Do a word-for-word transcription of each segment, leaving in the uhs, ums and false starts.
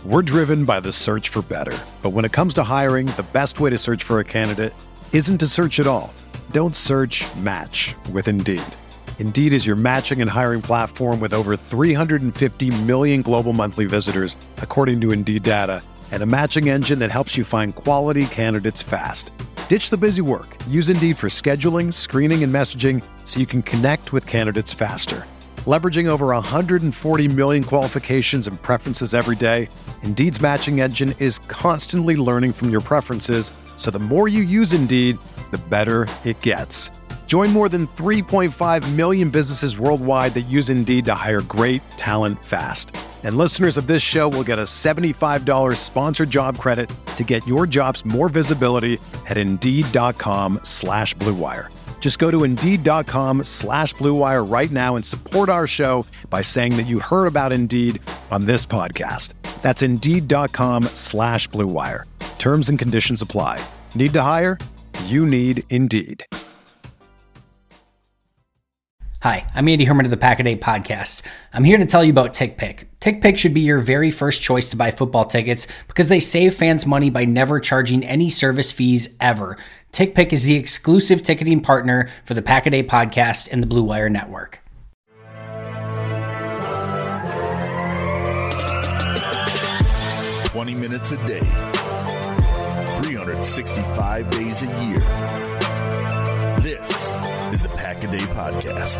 We're driven by the search for better. But when it comes to hiring, the best way to search for a candidate isn't to search at all. Don't search, match with Indeed. Indeed is your matching and hiring platform with over three hundred fifty million global monthly visitors, according to Indeed data, and a matching engine that helps you find quality candidates fast. Ditch the busy work. Use Indeed for scheduling, screening, and messaging so you can connect with candidates faster. Leveraging over one hundred forty million qualifications and preferences every day, Indeed's matching engine is constantly learning from your preferences, so the more you use Indeed, the better it gets. Join more than three point five million businesses worldwide that use Indeed to hire great talent fast. And listeners of this show will get a seventy-five dollars sponsored job credit to get your jobs more visibility at Indeed.com slash Blue Wire. Just go to Indeed.com slash Blue Wire right now and support our show by saying that you heard about Indeed on this podcast. That's Indeed.com slash Blue Wire. Terms and conditions apply. Need to hire? You need Indeed. Hi, I'm Andy Herman of the Pack-A-Day Podcast. I'm here to tell you about TickPick. TickPick should be your very first choice to buy football tickets because they save fans money by never charging any service fees ever. TickPick is the exclusive ticketing partner for the Pack-A-Day Podcast and the Blue Wire Network. twenty minutes a day, three hundred sixty-five days a year. This is the Pack-A-Day Podcast.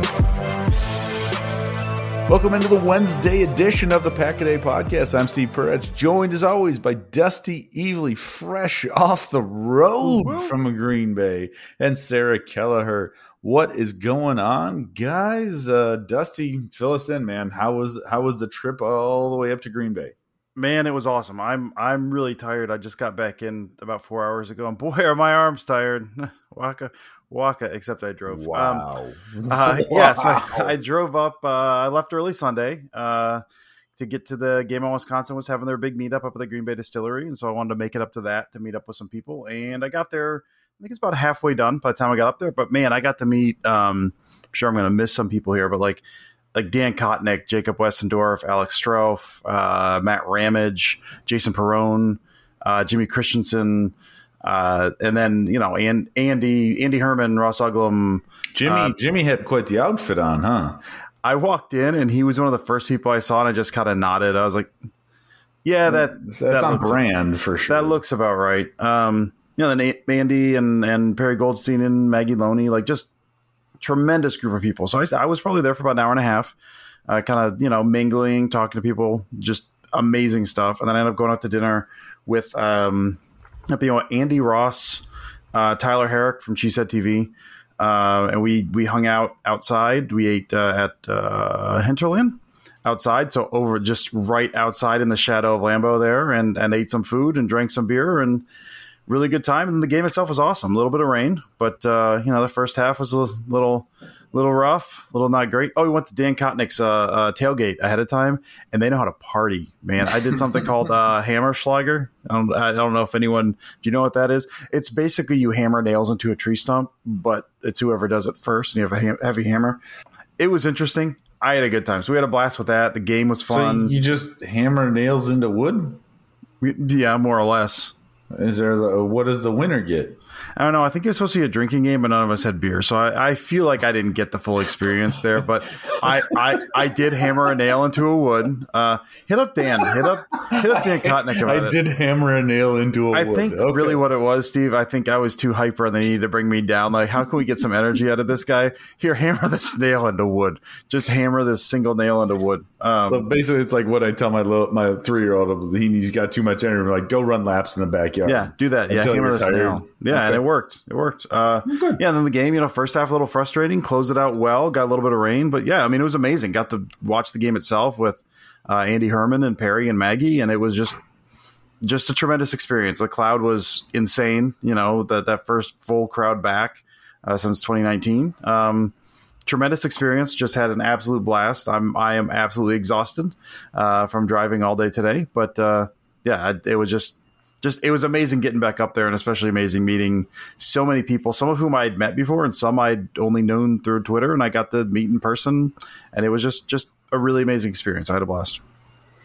Welcome into the Wednesday edition of the Pack-A-Day Podcast. I'm Steve Perez, joined as always by Dusty Evely, fresh off the road Woo-hoo. from Green Bay, and Sarah Kelleher. What is going on, guys? Uh, Dusty, fill us in, man. How was how was the trip all the way up to Green Bay? Man, it was awesome. I'm I'm really tired. I just got back in about four hours ago, and boy, are my arms tired. Waka, waka. Except I drove. Wow. Um, uh, wow. Yeah, so I, I drove up. Uh, I left early Sunday uh, to get to the game on Wisconsin. Was having their big meetup up at the Green Bay Distillery, and so I wanted to make it up to that to meet up with some people. And I got there. I think it's about halfway done by the time I got up there. But man, I got to meet. Um, I'm sure I'm going to miss some people here, but like. Like Dan Kotnick, Jacob Westendorf, Alex Strouf, uh, Matt Ramage, Jason Perrone, uh, Jimmy Christensen, uh, and then you know, and Andy, Andy Herman, Ross Uglum. Jimmy, uh, Jimmy had quite the outfit on, huh? I walked in and he was one of the first people I saw, and I just kind of nodded. I was like, "Yeah, that that's that on looks, brand for sure. That looks about right." Um, you know, then Andy and and Perry Goldstein and Maggie Loney, like just. Tremendous group of people. So I, I was probably there for about an hour and a half, uh, kind of, you know, mingling, talking to people, just amazing stuff. And then I ended up going out to dinner with, um, you know, Andy Ross, uh, Tyler Herrick from Cheesehead T V. Uh, and we, we hung out outside. We ate uh, at uh, Hinterland outside. So over just right outside in the shadow of Lambeau there, and, and ate some food and drank some beer and really good time. And the game itself was awesome. A little bit of rain, but uh, you know, the first half was a little, little rough, a little not great. Oh, we went to Dan Kotnick's uh, uh, tailgate ahead of time, and they know how to party, man. I did something called uh, Hammerschlager. I don't, I don't know if anyone, if you know what that is. It's basically you hammer nails into a tree stump, but it's whoever does it first, and you have a ha- heavy hammer. It was interesting. I had a good time. So we had a blast with that. The game was fun. So you just hammer nails into wood? We, yeah, more or less. Is there the, what does the winner get? I don't know. I think it was supposed to be a drinking game, but none of us had beer. So I, I feel like I didn't get the full experience there. But I, I, I did hammer a nail into a wood. Uh, hit up Dan. Hit up hit up Dan Kotnick about I it. did hammer a nail into a I wood. think okay. really what it was, Steve, I think I was too hyper and they needed to bring me down. Like, how can we get some energy out of this guy? Here, hammer this nail into wood. Just hammer this single nail into wood. Um, so basically, it's like what I tell my little, my three year old. He, he's got too much energy. I'm like, go run laps in the backyard. Yeah, do that. Yeah, hammer this nail. Yeah, okay. And it worked. It worked. Uh, yeah, and then the game, you know, first half a little frustrating, closed it out well, got a little bit of rain, but yeah, I mean, it was amazing. Got to watch the game itself with uh, Andy Herman and Perry and Maggie, and it was just just a tremendous experience. The crowd was insane, you know, that that first full crowd back uh, since twenty nineteen. Um, tremendous experience. Just had an absolute blast. I'm I am absolutely exhausted uh, from driving all day today, but uh, yeah, it was just. Just it was amazing getting back up there, and especially amazing meeting so many people, some of whom I'd met before and some I'd only known through Twitter, and I got to meet in person, and it was just just a really amazing experience. I had a blast.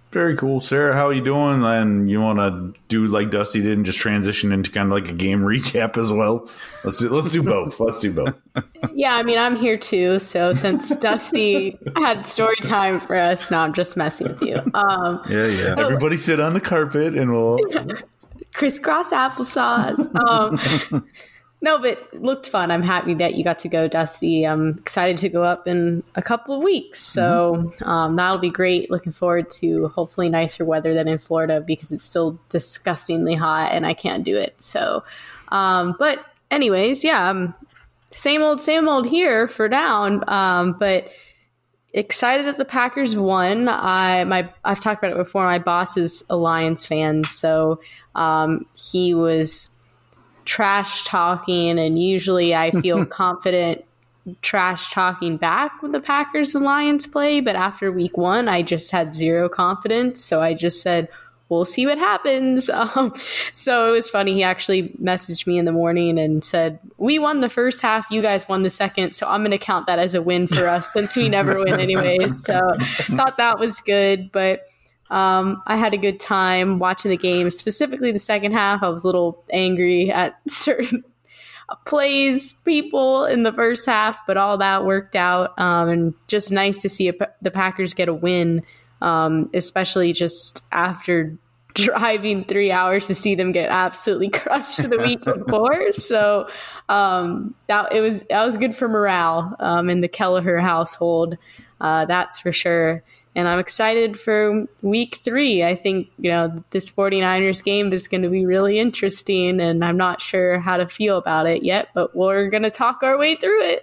Very cool. Sarah, how are you doing? And you want to do like Dusty did and just transition into kind of like a game recap as well? Let's do let's do both. Let's do both. Yeah, I mean, I'm here too. So since Dusty had story time for us, no, I'm just messing with you. Um, yeah, yeah. Everybody sit on the carpet and we'll crisscross applesauce. Um, no, but it looked fun. I'm happy that you got to go, Dusty. I'm excited to go up in a couple of weeks. So um, that'll be great. Looking forward to hopefully nicer weather than in Florida because it's still disgustingly hot and I can't do it. So, um, but anyways, yeah, um, same old, same old here for now. Um, but excited that the Packers won. I my I've talked about it before. My boss is a Lions fan, so um, he was trash talking, and usually I feel confident trash talking back when the Packers and Lions play. But after week one, I just had zero confidence, so I just said, we'll see what happens. Um, so it was funny. He actually messaged me in the morning and said, we won the first half. You guys won the second. So I'm going to count that as a win for us since we never win anyways. So thought that was good. But um, I had a good time watching the game, specifically the second half. I was a little angry at certain plays, people in the first half, but all that worked out. Um, and just nice to see a, the Packers get a win. Um, especially just after driving three hours to see them get absolutely crushed the week before. So um, that it was that was good for morale um, in the Kelleher household. Uh, that's for sure. And I'm excited for week three. I think, you know, this 49ers game is going to be really interesting, and I'm not sure how to feel about it yet, but we're going to talk our way through it.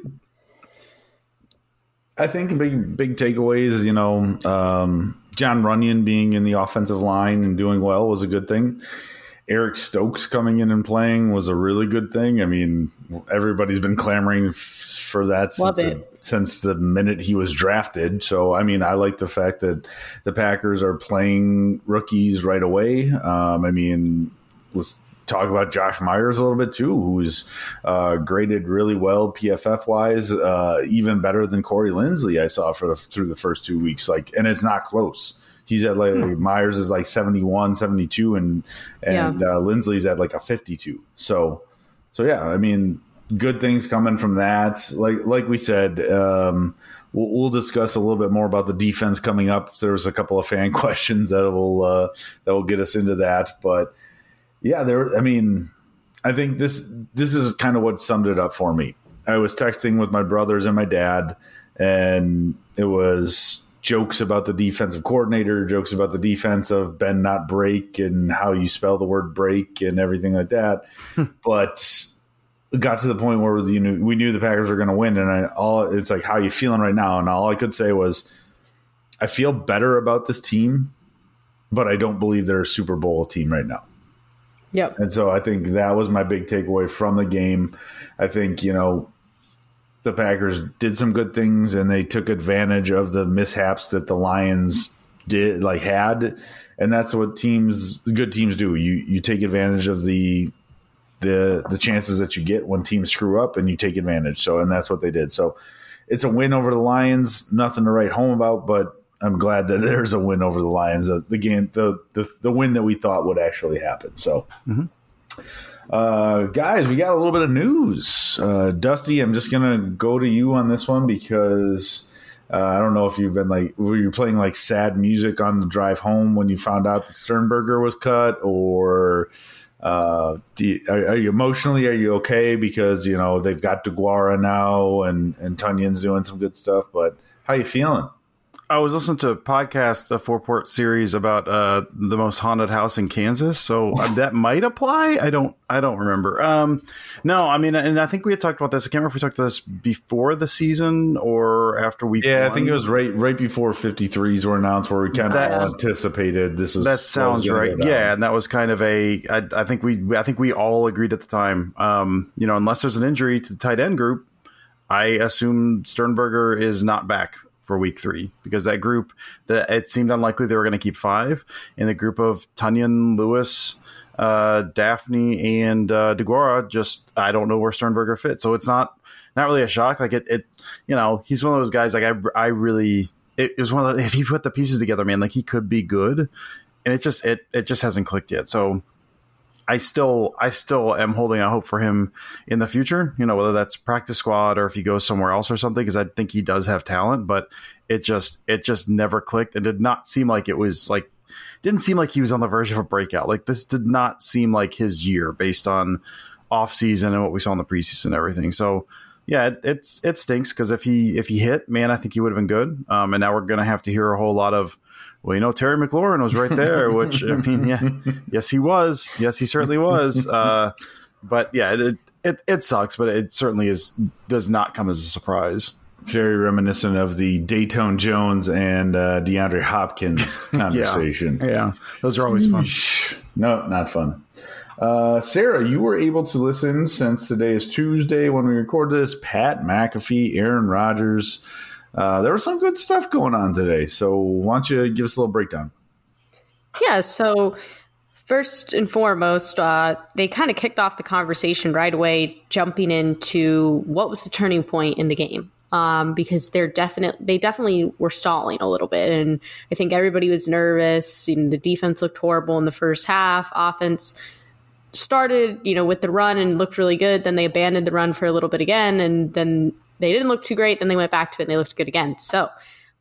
I think big big takeaways, you know, um, John Runyon being in the offensive line and doing well was a good thing. Eric Stokes coming in and playing was a really good thing. I mean, everybody's been clamoring f- for that since the, since the minute he was drafted. So, I mean, I like the fact that the Packers are playing rookies right away. Um, I mean, let's talk about Josh Myers a little bit too, who's uh, graded really well P F F wise, uh, even better than Corey Linsley I saw for the, through the first two weeks. Like, and it's not close. He's at like hmm. Myers is like seventy-one, seventy-two, and and yeah. uh, Linsley's at like a fifty-two. So, so yeah, I mean, good things coming from that. Like like we said, um, we'll, we'll discuss a little bit more about the defense coming up. There was a couple of fan questions that will uh, that will get us into that, but. Yeah, there. I mean, I think this this is kind of what summed it up for me. I was texting with my brothers and my dad, and it was jokes about the defensive coordinator, jokes about the defense of Ben not break and how you spell the word break and everything like that. But it got to the point where you knew we knew the Packers were going to win, and I, all it's like, how are you feeling right now? And all I could say was, I feel better about this team, but I don't believe they're a Super Bowl team right now. Yep. And so I think that was my big takeaway from the game. I think, you know, the Packers did some good things and they took advantage of the mishaps that the Lions did, like had. And that's what teams, good teams do. You you take advantage of the the the chances that you get when teams screw up, and you take advantage. So, and that's what they did. So it's a win over the Lions, nothing to write home about, but I'm glad that there's a win over the Lions. The, the game, the, the the win that we thought would actually happen. So, mm-hmm. uh, guys, we got a little bit of news. Uh, Dusty, I'm just gonna go to you on this one because uh, I don't know if you've been like, were you playing like sad music on the drive home when you found out that Sternberger was cut, or uh, do you, are, are you emotionally are you okay because you know they've got DeGuara now and and Tunyon's doing some good stuff, but how you feeling? I was listening to a podcast, a four-part series about uh, the most haunted house in Kansas, so that might apply. I don't, I don't remember. Um, no, I mean, and I think we had talked about this. I can't remember if we talked about this before the season or after week. Yeah, one. I think it was right, right before fifty-threes were announced, where we kind of anticipated this is. That sounds right. Yeah, and that was kind of a. I, I think we, I think we all agreed at the time. Um, you know, unless there's an injury to the tight end group, I assume Sternberger is not back for week three, because that group, that it seemed unlikely they were going to keep five in the group of Tunyon, Lewis, uh, Daphne, and uh, DeGuara. Just, I don't know where Sternberger fits. So it's not, not really a shock. Like it, it, you know, he's one of those guys, like I, I really it was one of the, if he put the pieces together, man, like he could be good, and it just it it just hasn't clicked yet. So I still I still am holding out hope for him in the future. You know, whether that's practice squad or if he goes somewhere else or something, because I think he does have talent, but it just it just never clicked and did not seem like it was like didn't seem like he was on the verge of a breakout. Like this did not seem like his year based on off season and what we saw in the preseason and everything. So yeah, it, it's it stinks because if he if he hit, man, I think he would have been good. Um, and now we're gonna have to hear a whole lot of, well, you know, Terry McLaurin was right there, which I mean, yeah, yes, he was. Yes, he certainly was. Uh, but yeah, it, it it sucks, but it certainly is does not come as a surprise. Very reminiscent of the Dayton Jones and uh, DeAndre Hopkins conversation. Yeah, yeah, those are always fun. No, not fun. Uh, Sarah, you were able to listen since today is Tuesday when we record this. Pat McAfee, Aaron Rodgers. Uh, there was some good stuff going on today. So why don't you give us a little breakdown? Yeah, so first and foremost, uh, they kind of kicked off the conversation right away, jumping into what was the turning point in the game. Um, because they're definitely they definitely were stalling a little bit, and I think everybody was nervous. And the defense looked horrible in the first half. Offense started, you know, with the run and looked really good. Then they abandoned the run for a little bit again, and then they didn't look too great. Then they went back to it and they looked good again. So,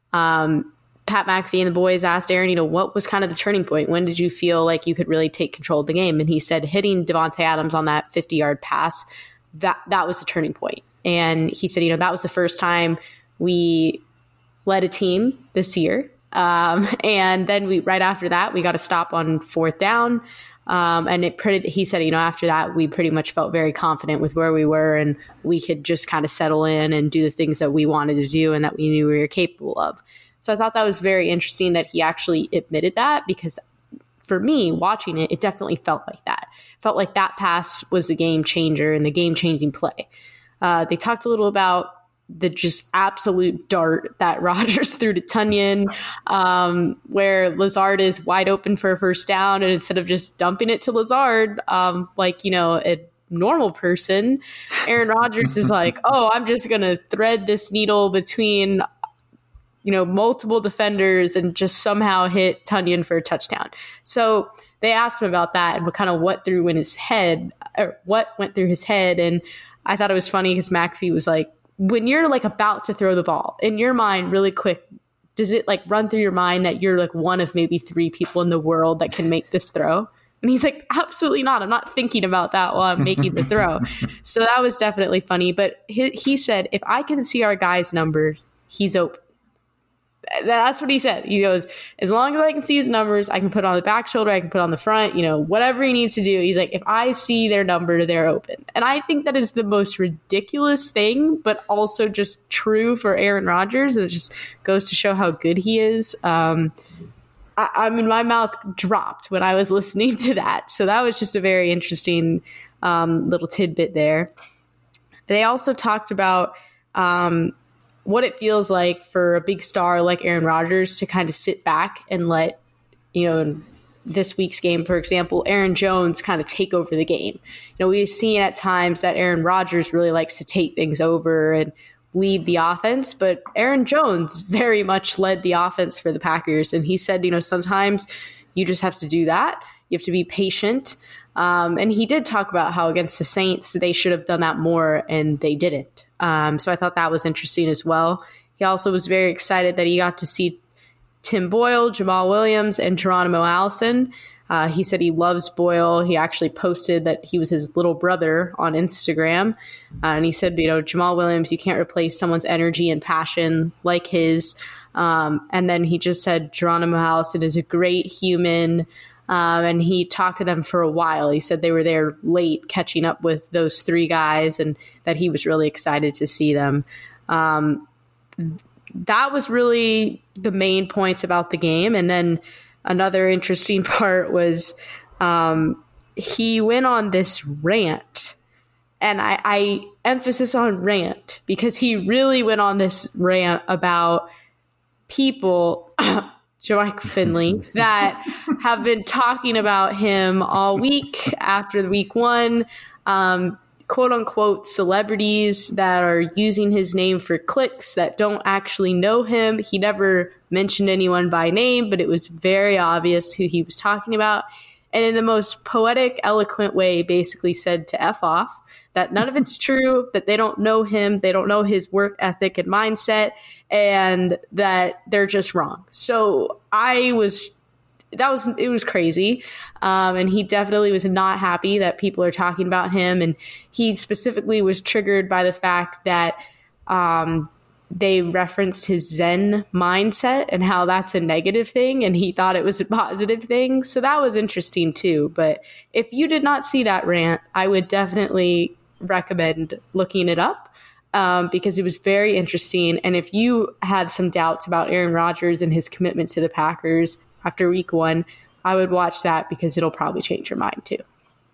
um, Pat McAfee and the boys asked Aaron, you know, what was kind of the turning point? When did you feel like you could really take control of the game? And he said hitting Devontae Adams on that fifty-yard pass, that that was the turning point. And he said, you know, that was the first time we led a team this year. Um, and then we right after that, we got a stop on fourth down. Um, and it pretty, he said, you know, after that, we pretty much felt very confident with where we were and we could just kind of settle in and do the things that we wanted to do and that we knew we were capable of. So I thought that was very interesting that he actually admitted that, because for me, watching it, it definitely felt like that. It felt like that pass was the game changer and the game changing play. Uh, they talked a little about the just absolute dart that Rodgers threw to Tonyan, um, where Lazard is wide open for a first down, and instead of just dumping it to Lazard, um, like, you know, a normal person, Aaron Rodgers is like, oh, I'm just going to thread this needle between, you know, multiple defenders and just somehow hit Tonyan for a touchdown. So they asked him about that and what kind of what through in his head, or what went through his head. And I thought it was funny because McAfee was like, when you're like about to throw the ball in your mind really quick, does it like run through your mind that you're like one of maybe three people in the world that can make this throw? And he's like, absolutely not. I'm not thinking about that while I'm making the throw. So that was definitely funny. But he, he said, if I can see our guy's numbers, he's open. That's what he said. He goes, as long as I can see his numbers, I can put it on the back shoulder, I can put it on the front, you know, whatever he needs to do. He's like, if I see their number, they're open. And I think that is the most ridiculous thing, but also just true for Aaron Rodgers. And it just goes to show how good he is. Um, I, I mean, my mouth dropped when I was listening to that. So that was just a very interesting um, little tidbit there. They also talked about um, what it feels like for a big star like Aaron Rodgers to kind of sit back and let, you know, in this week's game, for example, Aaron Jones kind of take over the game. You know, we've seen at times that Aaron Rodgers really likes to take things over and lead the offense, but Aaron Jones very much led the offense for the Packers. And he said, you know, sometimes you just have to do that. You have to be patient. Um, and he did talk about how against the Saints, they should have done that more and they didn't. Um, so I thought that was interesting as well. He also was very excited that he got to see Tim Boyle, Jamal Williams, and Geronimo Allison. Uh, he said he loves Boyle. He actually posted that he was his little brother on Instagram. Uh, and he said, you know, Jamal Williams, you can't replace someone's energy and passion like his. Um, and then he just said Geronimo Allison is a great human. Um, and he talked to them for a while. He said they were there late catching up with those three guys and that he was really excited to see them. Um, that was really the main points about the game. And then another interesting part was um, he went on this rant. And I, I emphasis on rant because he really went on this rant about people Mike Finley, that have been talking about him all week after the week one. Um, quote unquote celebrities that are using his name for clicks that don't actually know him. He never mentioned anyone by name, but it was very obvious who he was talking about. And in the most poetic, eloquent way, basically said to F off, that none of it's true, that they don't know him, they don't know his work ethic and mindset, and that they're just wrong. So I was, that was, it was crazy. Um, and he definitely was not happy that people are talking about him. And he specifically was triggered by the fact that um, they referenced his Zen mindset and how that's a negative thing, and he thought it was a positive thing. So that was interesting too. But if you did not see that rant, I would definitely recommend looking it up um, because it was very interesting. And if you had some doubts about Aaron Rodgers and his commitment to the Packers after week one, I would watch that because it'll probably change your mind too.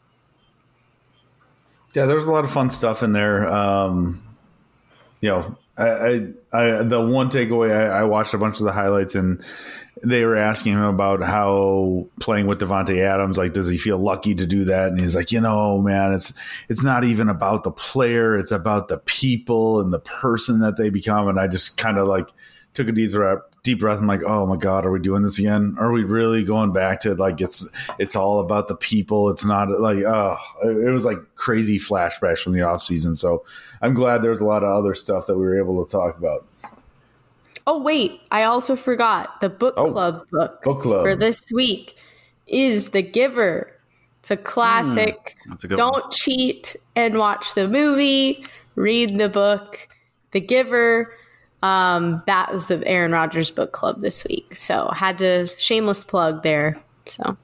Yeah, there was a lot of fun stuff in there. Um, you know, I, I, I the one takeaway, I, I watched a bunch of the highlights, and they were asking him about how playing with Davante Adams, like, does he feel lucky to do that? And he's like, you know, man, it's it's not even about the player, it's about the people and the person that they become. And I just kind of like took a deep breath, deep breath. I'm like, oh my God, are we doing this again? Are we really going back to like it's it's all about the people? It's not like, oh, it was like crazy flashbacks from the offseason. So I'm glad there's a lot of other stuff that we were able to talk about. Oh, wait, I also forgot the book club oh, book, book club for this week is The Giver. It's a classic. Mm, that's a good Don't one. Cheat and watch the movie. Read the book, The Giver. Um, that was the Aaron Rodgers book club this week. So had to shameless plug there. So.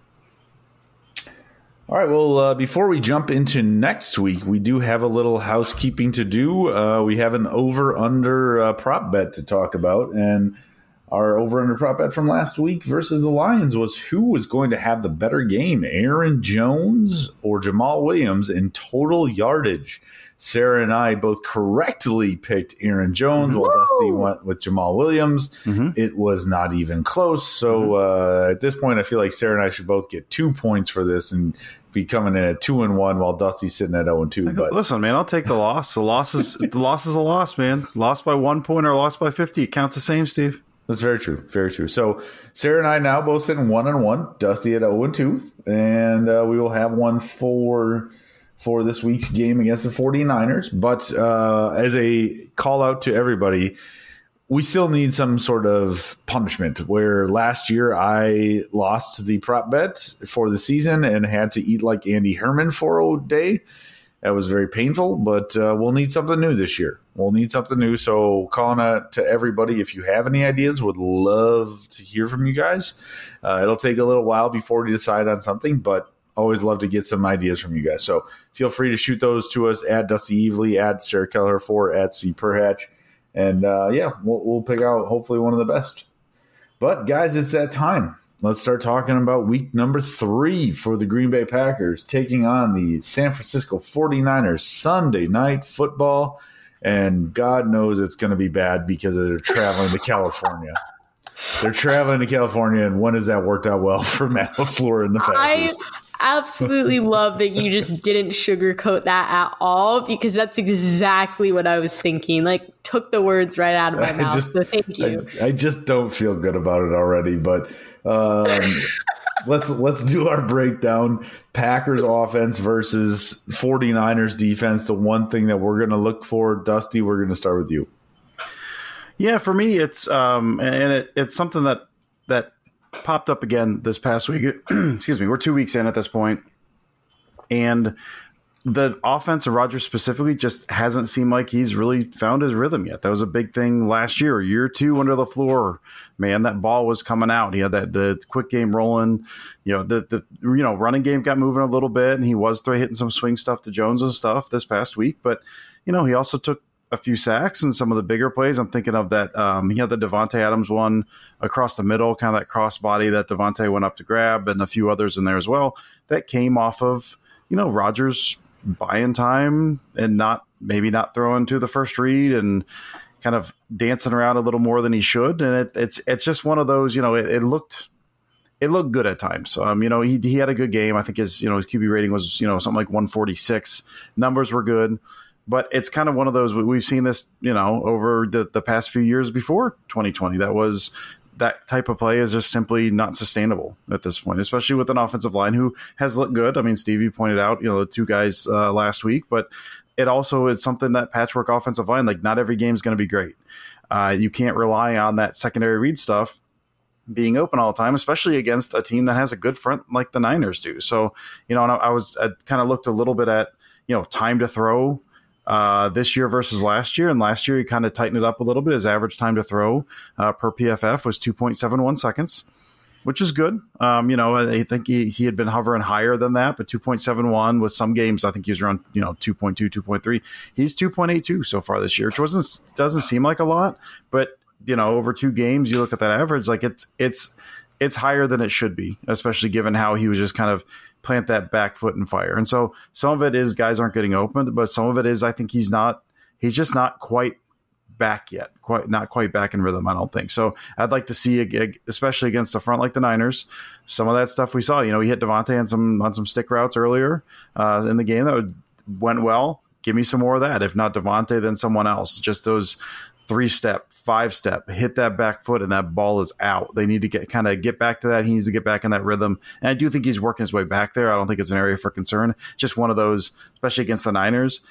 All right. Well, uh, before we jump into next week, we do have a little housekeeping to do. Uh, we have an over-under uh, prop bet to talk about. And our over-under prop bet from last week versus the Lions was who was going to have the better game, Aaron Jones or Jamal Williams in total yardage. Sarah and I both correctly picked Aaron Jones, while Dusty went with Jamal Williams. Mm-hmm. It was not even close. So mm-hmm. uh, at this point, I feel like Sarah and I should both get two points for this and be coming in at two and one, while Dusty's sitting at zero and two. But listen, man, I'll take the loss. The loss is the loss is a loss, man. Lost by one point or lost by fifty, it counts the same, Steve. That's very true. Very true. So Sarah and I now both sitting one and one. Dusty at zero and two, and uh, we will have one for. for this week's game against the 49ers. But uh, as a call out to everybody, we still need some sort of punishment, where last year I lost the prop bet for the season and had to eat like Andy Herman for a day. That was very painful, but uh, we'll need something new this year. We'll need something new. So calling out to everybody, if you have any ideas, would love to hear from you guys. Uh, it'll take a little while before we decide on something, but always love to get some ideas from you guys. So feel free to shoot those to us at Dusty Evely, at Sarah Keller four, at C Perhatch. And uh, yeah, we'll, we'll pick out hopefully one of the best. But guys, it's that time. Let's start talking about week number three for the Green Bay Packers taking on the San Francisco 49ers Sunday Night Football. And God knows it's going to be bad because they're traveling to California. They're traveling to California, and when has that worked out well for Matt LaFleur and the Packers? I absolutely love that you just didn't sugarcoat that at all, because that's exactly what I was thinking. Like, took the words right out of my mouth. Just, so thank you. I, I just don't feel good about it already, but um, let's let's do our breakdown. Packers offense versus 49ers defense. The one thing that we're going to look for, Dusty, we're going to start with you. Yeah, for me, it's um, and it, it's something that that popped up again this past week. Excuse me. We're two weeks in at this point, and the offense of Rodgers specifically just hasn't seemed like he's really found his rhythm yet. That was a big thing last year, year two under LaFleur. Man, that ball was coming out. He had that the quick game rolling. You know, the the you know running game got moving a little bit, and he was hitting some swing stuff to Jones and stuff this past week. But you know, he also took a few sacks and some of the bigger plays. I'm thinking of that. Um, he had the Davante Adams one across the middle, kind of that cross body that Davante went up to grab, and a few others in there as well. That came off of, you know, Rodgers buying time and not maybe not throwing to the first read and kind of dancing around a little more than he should. And it, it's it's just one of those, you know, it, it looked it looked good at times. Um, you know, he he had a good game. I think his, you know, his Q B rating was, you know, something like one forty-six. Numbers were good, but it's kind of one of those, we've seen this, you know, over the, the past few years before twenty twenty. That was, that type of play is just simply not sustainable at this point, especially with an offensive line who has looked good. I mean, Stevie pointed out, you know, the two guys uh, last week, but it also is something that patchwork offensive line, like not every game is going to be great. Uh, you can't rely on that secondary read stuff being open all the time, especially against a team that has a good front like the Niners do. So, you know, and I, I was, I kind of looked a little bit at, you know, time to throw uh, this year versus last year. And last year he kind of tightened it up a little bit. His average time to throw uh, per P F F was two point seven one seconds, which is good. Um, you know, I think he, he had been hovering higher than that, but two point seven one with some games, I think he was around, you know, two point two, two point three. He's two point eight two so far this year, which wasn't, doesn't seem like a lot, but you know, over two games, you look at that average, like it's, it's, it's higher than it should be, especially given how he was just kind of plant that back foot and fire. And so some of it is guys aren't getting opened, but some of it is, I think he's not, he's just not quite back yet, quite not quite back in rhythm. I don't think so. I'd like to see, a, especially against a front like the Niners, some of that stuff we saw. You know, he hit Devontae on some on some stick routes earlier uh, in the game that would, went well. Give me some more of that. If not Devontae, then someone else. Just those three step, five step, hit that back foot, and that ball is out. They need to get kind of get back to that. He needs to get back in that rhythm. And I do think he's working his way back there. I don't think it's an area for concern. Just one of those, especially against the Niners,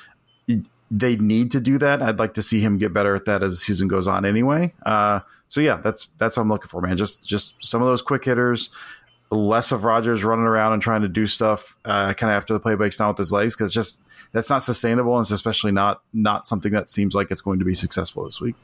they need to do that. I'd like to see him get better at that as the season goes on anyway. Uh, so yeah, that's, that's what I'm looking for, man. Just, just some of those quick hitters, less of Rodgers running around and trying to do stuff uh, kind of after the play breaks down with his legs. Cause just, that's not sustainable. And it's especially not, not something that seems like it's going to be successful this week.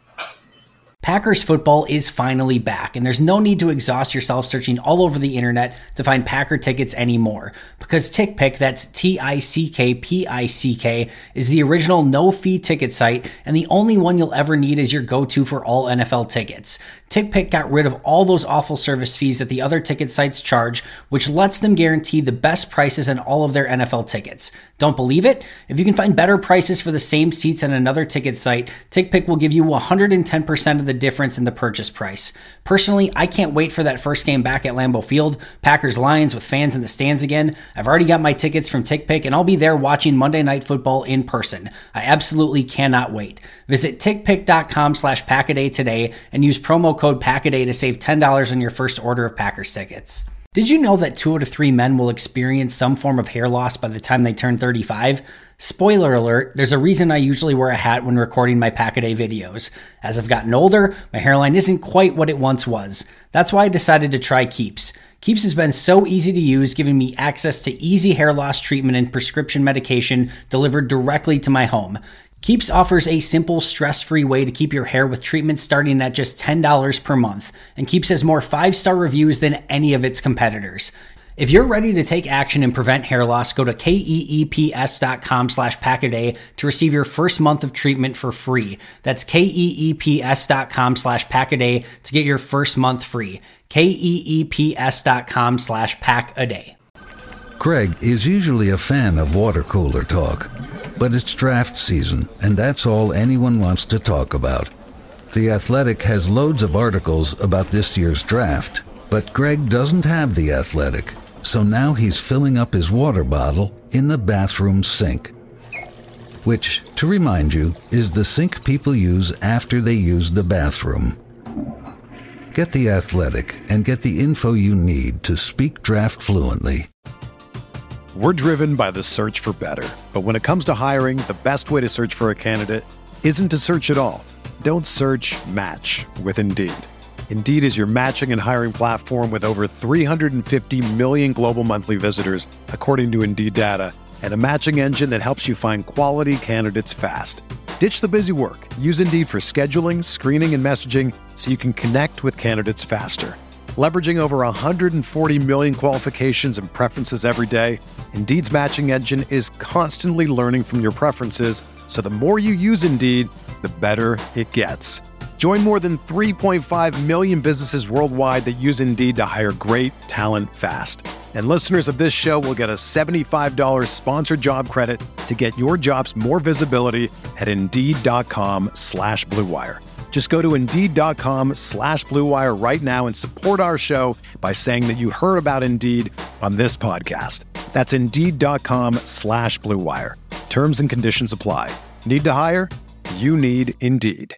Packers football is finally back, and there's no need to exhaust yourself searching all over the internet to find Packer tickets anymore, because TickPick, that's T I C K P I C K, is the original no-fee ticket site and the only one you'll ever need as your go-to for all N F L tickets. TickPick got rid of all those awful service fees that the other ticket sites charge, which lets them guarantee the best prices on all of their N F L tickets. Don't believe it? If you can find better prices for the same seats on another ticket site, TickPick will give you one hundred ten percent of the difference in the purchase price. Personally, I can't wait for that first game back at Lambeau Field, Packers-Lions with fans in the stands again. I've already got my tickets from TickPick, and I'll be there watching Monday Night Football in person. I absolutely cannot wait. Visit tickpick.com slash Packaday today and use promo code Packaday to save ten dollars on your first order of Packers tickets. Did you know that two out of three men will experience some form of hair loss by the time they turn thirty-five? Spoiler alert, there's a reason I usually wear a hat when recording my Packaday videos. As I've gotten older, my hairline isn't quite what it once was. That's why I decided to try Keeps. Keeps has been so easy to use, giving me access to easy hair loss treatment and prescription medication delivered directly to my home. Keeps offers a simple, stress-free way to keep your hair with treatment starting at just ten dollars per month, and Keeps has more five-star reviews than any of its competitors. If you're ready to take action and prevent hair loss, go to keeps.com slash Packaday to receive your first month of treatment for free. That's keeps.com slash Packaday to get your first month free. keeps.com slash Packaday. Greg is usually a fan of water cooler talk, but it's draft season, and that's all anyone wants to talk about. The Athletic has loads of articles about this year's draft, but Greg doesn't have The Athletic. So now he's filling up his water bottle in the bathroom sink. Which, to remind you, is the sink people use after they use the bathroom. Get The Athletic and get the info you need to speak draft fluently. We're driven by the search for better. But when it comes to hiring, the best way to search for a candidate isn't to search at all. Don't search, match with Indeed. Indeed is your matching and hiring platform with over three hundred fifty million global monthly visitors, according to Indeed data, and a matching engine that helps you find quality candidates fast. Ditch the busy work. Use Indeed for scheduling, screening, and messaging so you can connect with candidates faster. Leveraging over one hundred forty million qualifications and preferences every day, Indeed's matching engine is constantly learning from your preferences, so the more you use Indeed, the better it gets. Join more than three point five million businesses worldwide that use Indeed to hire great talent fast. And listeners of this show will get a seventy-five dollars sponsored job credit to get your jobs more visibility at Indeed.com slash Blue Wire. Just go to Indeed.com slash Blue Wire right now and support our show by saying that you heard about Indeed on this podcast. That's Indeed.com slash Blue Wire. Terms and conditions apply. Need to hire? You need Indeed.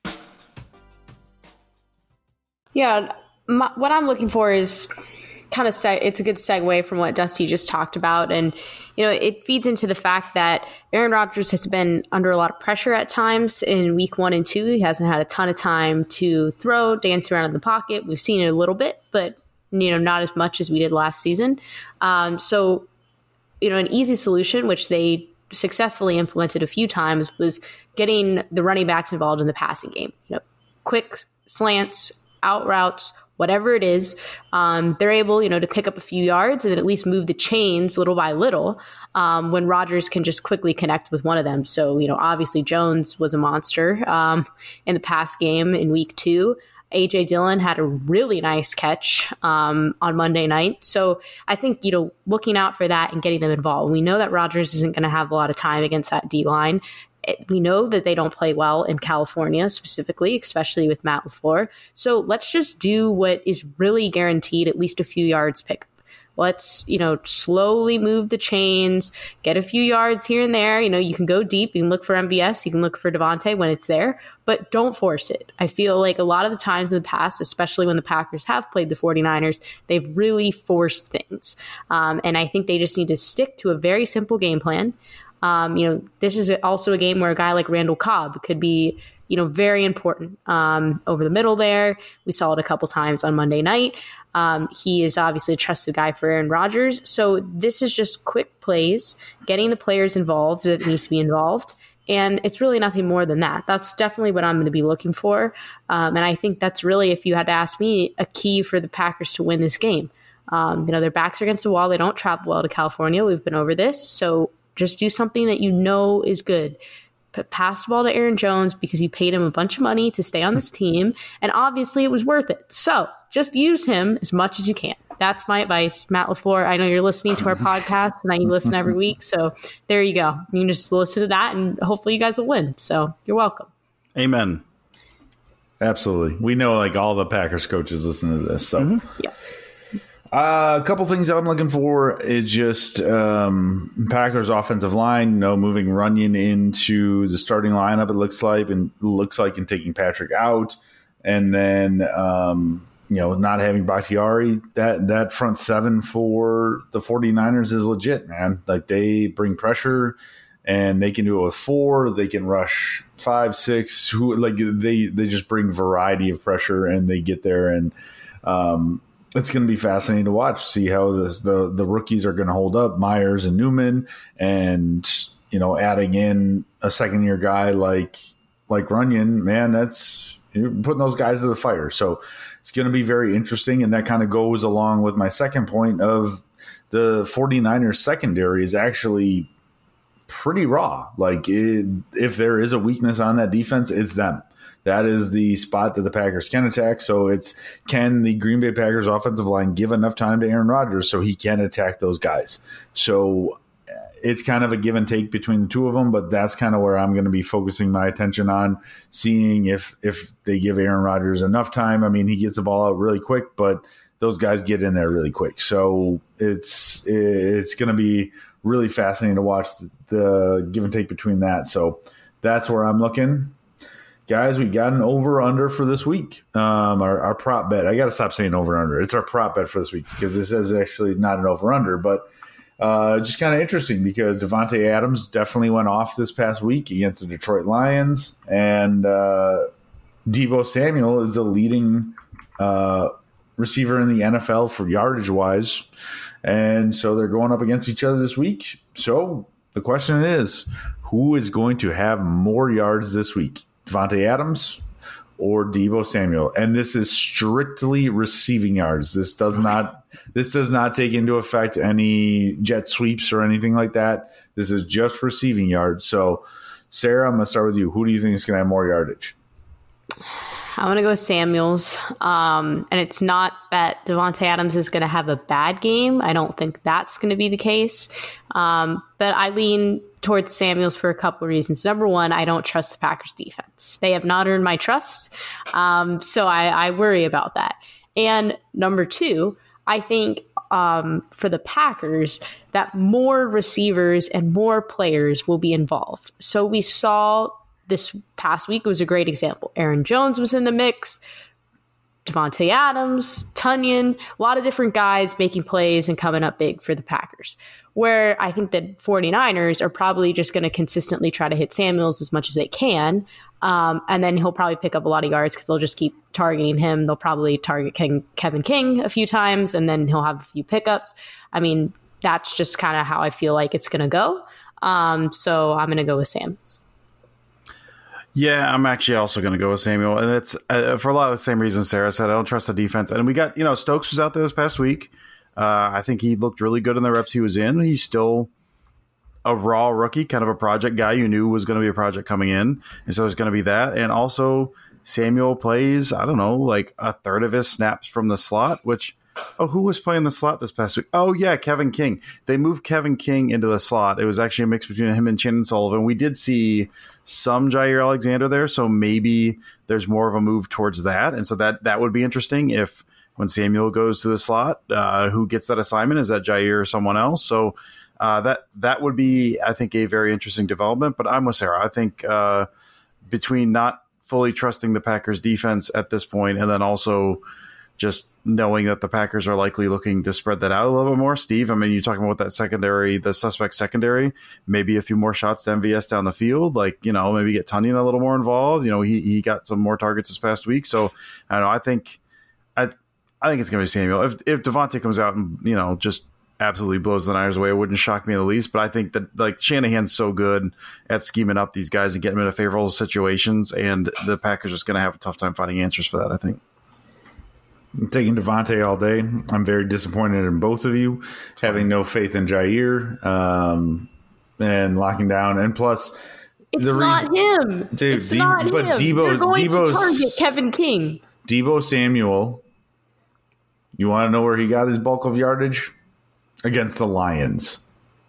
Yeah, my, what I'm looking for is kind of, se- it's a good segue from what Dusty just talked about. And, you know, it feeds into the fact that Aaron Rodgers has been under a lot of pressure at times in week one and two. He hasn't had a ton of time to throw, dance around in the pocket. We've seen it a little bit, but, you know, not as much as we did last season. Um, so, you know, an easy solution, which they successfully implemented a few times, was getting the running backs involved in the passing game. You know, quick slants, out routes, whatever it is, um, they're able, you know, to pick up a few yards and at least move the chains little by little um, when Rodgers can just quickly connect with one of them. So, you know, obviously Jones was a monster um, in the pass game in week two. A J Dillon had a really nice catch um, on Monday night. So I think, you know, looking out for that and getting them involved. We know that Rodgers isn't going to have a lot of time against that D-line. We know that they don't play well in California specifically, especially with Matt LaFleur. So let's just do what is really guaranteed at least a few yards pickup. Let's, you know, slowly move the chains, get a few yards here and there. You know, you can go deep. You can look for M V S. You can look for Devontae when it's there, but don't force it. I feel like a lot of the times in the past, especially when the Packers have played the 49ers, they've really forced things. Um, and I think they just need to stick to a very simple game plan. Um, you know, this is also a game where a guy like Randall Cobb could be, you know, very important um, over the middle there. We saw it a couple times on Monday night. Um, he is obviously a trusted guy for Aaron Rodgers. So this is just quick plays, getting the players involved that needs to be involved. And it's really nothing more than that. That's definitely what I'm going to be looking for. Um, and I think that's really, if you had to ask me, a key for the Packers to win this game. Um, you know, their backs are against the wall. They don't travel well to California. We've been over this. So just do something that you know is good. Pass the ball to Aaron Jones because you paid him a bunch of money to stay on this team, and obviously it was worth it. So just use him as much as you can. That's my advice. Matt LaFleur, I know you're listening to our podcast, and I you listen every week, so there you go. You can just listen to that, and hopefully you guys will win. So you're welcome. Amen. Absolutely. We know like all the Packers coaches listen to this. So Mm-hmm. Yeah. Uh, a couple things I'm looking for is just um, Packers offensive line, you know, moving Runyon into the starting lineup, it looks like, and looks like, and taking Patrick out. And then, um, you know, not having Bakhtiari, that, that front seven for the 49ers is legit, man. Like, they bring pressure and they can do it with four. They can rush five, six, who like they, they just bring variety of pressure and they get there. And, um, it's going to be fascinating to watch, see how this, the the rookies are going to hold up, Myers and Newman, and, you know, adding in a second year guy like like Runyon, man, that's, you're putting those guys to the fire. So it's going to be very interesting, and that kind of goes along with my second point of the 49ers secondary is actually pretty raw. Like, it, if there is a weakness on that defense, it's them. That is the spot that the Packers can attack. So it's, can the Green Bay Packers offensive line give enough time to Aaron Rodgers so he can attack those guys? So it's kind of a give and take between the two of them, but that's kind of where I'm going to be focusing my attention on, seeing if if they give Aaron Rodgers enough time. I mean, he gets the ball out really quick, but those guys get in there really quick. So it's it's going to be really fascinating to watch the, the give and take between that. So that's where I'm looking. Guys, we got an over-under for this week. Um, our, our prop bet. I got to stop saying over-under. It's our prop bet for this week because this is actually not an over-under, but uh, just kind of interesting because Devontae Adams definitely went off this past week against the Detroit Lions, and uh, Deebo Samuel is the leading uh, receiver in the N F L for yardage-wise, and so they're going up against each other this week. So the question is, who is going to have more yards this week? Devontae Adams or Deebo Samuel? And this is strictly receiving yards. This does not this does not take into effect any jet sweeps or anything like that. This is just receiving yards. So, Sarah, I'm going to start with you. Who do you think is going to have more yardage? I'm going to go with Samuels. Um, and it's not that Davante Adams is going to have a bad game. I don't think that's going to be the case. Um, but I lean towards Samuels for a couple of reasons. Number one, I don't trust the Packers defense. They have not earned my trust. Um, so I, I worry about that. And number two, I think um, for the Packers that more receivers and more players will be involved. So we saw this past week, it was a great example. Aaron Jones was in the mix, Davante Adams, Tunyon, a lot of different guys making plays and coming up big for the Packers. Where I think the 49ers are probably just going to consistently try to hit Samuels as much as they can. Um, and then he'll probably pick up a lot of yards because they'll just keep targeting him. They'll probably target King, Kevin King a few times, and then he'll have a few pickups. I mean, that's just kind of how I feel like it's going to go. Um, so I'm going to go with Samuels. Yeah, I'm actually also going to go with Samuel. And it's uh, for a lot of the same reasons Sarah said. I don't trust the defense. And we got, you know, Stokes was out there this past week. Uh, I think he looked really good in the reps he was in. He's still a raw rookie, kind of a project guy you knew was going to be a project coming in. And so it's going to be that. And also Samuel plays, I don't know, like a third of his snaps from the slot, which, oh, who was playing the slot this past week? Oh, yeah, Kevin King. They moved Kevin King into the slot. It was actually a mix between him and Chandon Sullivan. We did see some Jair Alexander there, so maybe there's more of a move towards that. And so that, that would be interesting if when Samuel goes to the slot, uh, who gets that assignment? Is that Jair or someone else? So uh, that that would be, I think, a very interesting development. But I'm with Sarah. I think uh, between not fully trusting the Packers defense at this point and then also just knowing that the Packers are likely looking to spread that out a little bit more. Steve, I mean, you're talking about that secondary, the suspect secondary, maybe a few more shots to M V S down the field, like, you know, maybe get Tunyon a little more involved. You know, he he got some more targets this past week. So I don't know. I think I I think it's going to be Samuel. If if Davante comes out and, you know, just absolutely blows the Niners away, it wouldn't shock me in the least. But I think that, like, Shanahan's so good at scheming up these guys and getting them into favorable situations, and the Packers are just going to have a tough time finding answers for that, I think. I'm taking Davante all day. I'm very disappointed in both of you, it's having funny. No faith in Jair um, and locking down. And plus, it's the not re- him. Dude, it's De- not but him. Debo, You're going Debo's, to target Kevin King. Debo Samuel. You want to know where he got his bulk of yardage? Against the Lions.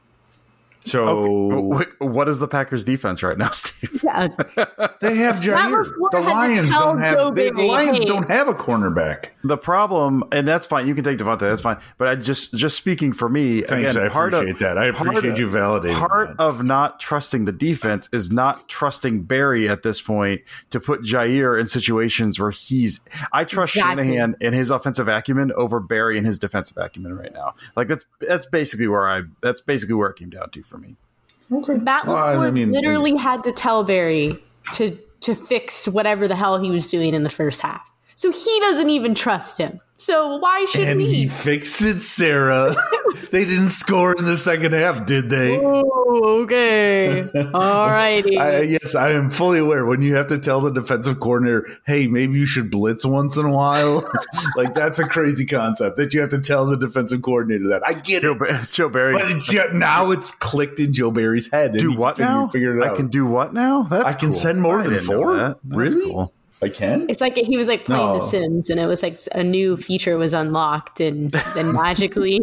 So, okay. What is the Packers defense right now, Steve? Yeah. They have Jair. The Lions don't have. They, the Lions hey. don't have a cornerback. The problem, and that's fine. You can take Davante. That's fine. But I just, just speaking for me, Thanks, again, I part appreciate of, that. I appreciate of, you validating. Part that. of not trusting the defense is not trusting Barry at this point to put Jair in situations where he's. I trust exactly. Shanahan and his offensive acumen over Barry and his defensive acumen right now. Like that's that's basically where I. That's basically where it came down to for me. Okay. Matt LaFleur well, I mean, literally had to tell Barry to to fix whatever the hell he was doing in the first half. So he doesn't even trust him. So why should and we? And he fixed it, Sarah. They didn't score in the second half, did they? Oh, okay. All righty. I, yes, I am fully aware when you have to tell the defensive coordinator, hey, maybe you should blitz once in a while. Like, that's a crazy concept that you have to tell the defensive coordinator that. I get Joe, it. Joe Barry. But it, now it's clicked in Joe Barry's head. Do what figure, now? Figured it out. I can do what now? That's I can cool. send more I than four? That. Really? Cool. I can? It's like he was like playing no. The Sims, and it was like a new feature was unlocked, and then magically.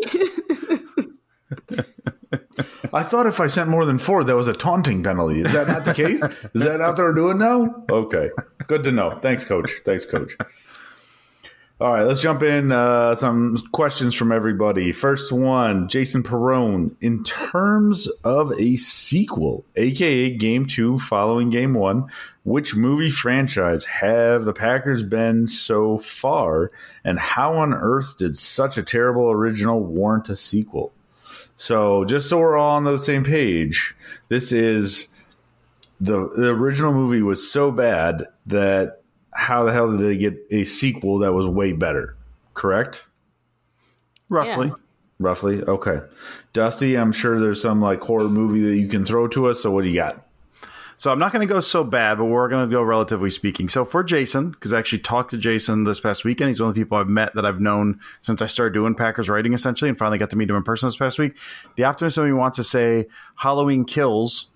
I thought if I sent more than four, that was a taunting penalty. Is that not the case? Is that out there doing now? Okay. Good to know. Thanks, Coach. Thanks, Coach. All right, let's jump in. Uh, some questions from everybody. First one, Jason Perrone. In terms of a sequel, a k a. Game two following Game one, which movie franchise have the Packers been so far, and how on earth did such a terrible original warrant a sequel? So just so we're all on the same page, this is the, the original movie was so bad that how the hell did they get a sequel that was way better? Correct? Roughly. Yeah. Roughly. Okay. Dusty, I'm sure there's some like horror movie that you can throw to us. So what do you got? So I'm not going to go so bad, but we're going to go relatively speaking. So for Jason, because I actually talked to Jason this past weekend. He's one of the people I've met that I've known since I started doing Packers writing, essentially, and finally got to meet him in person this past week. The optimist in me wants to say Halloween Kills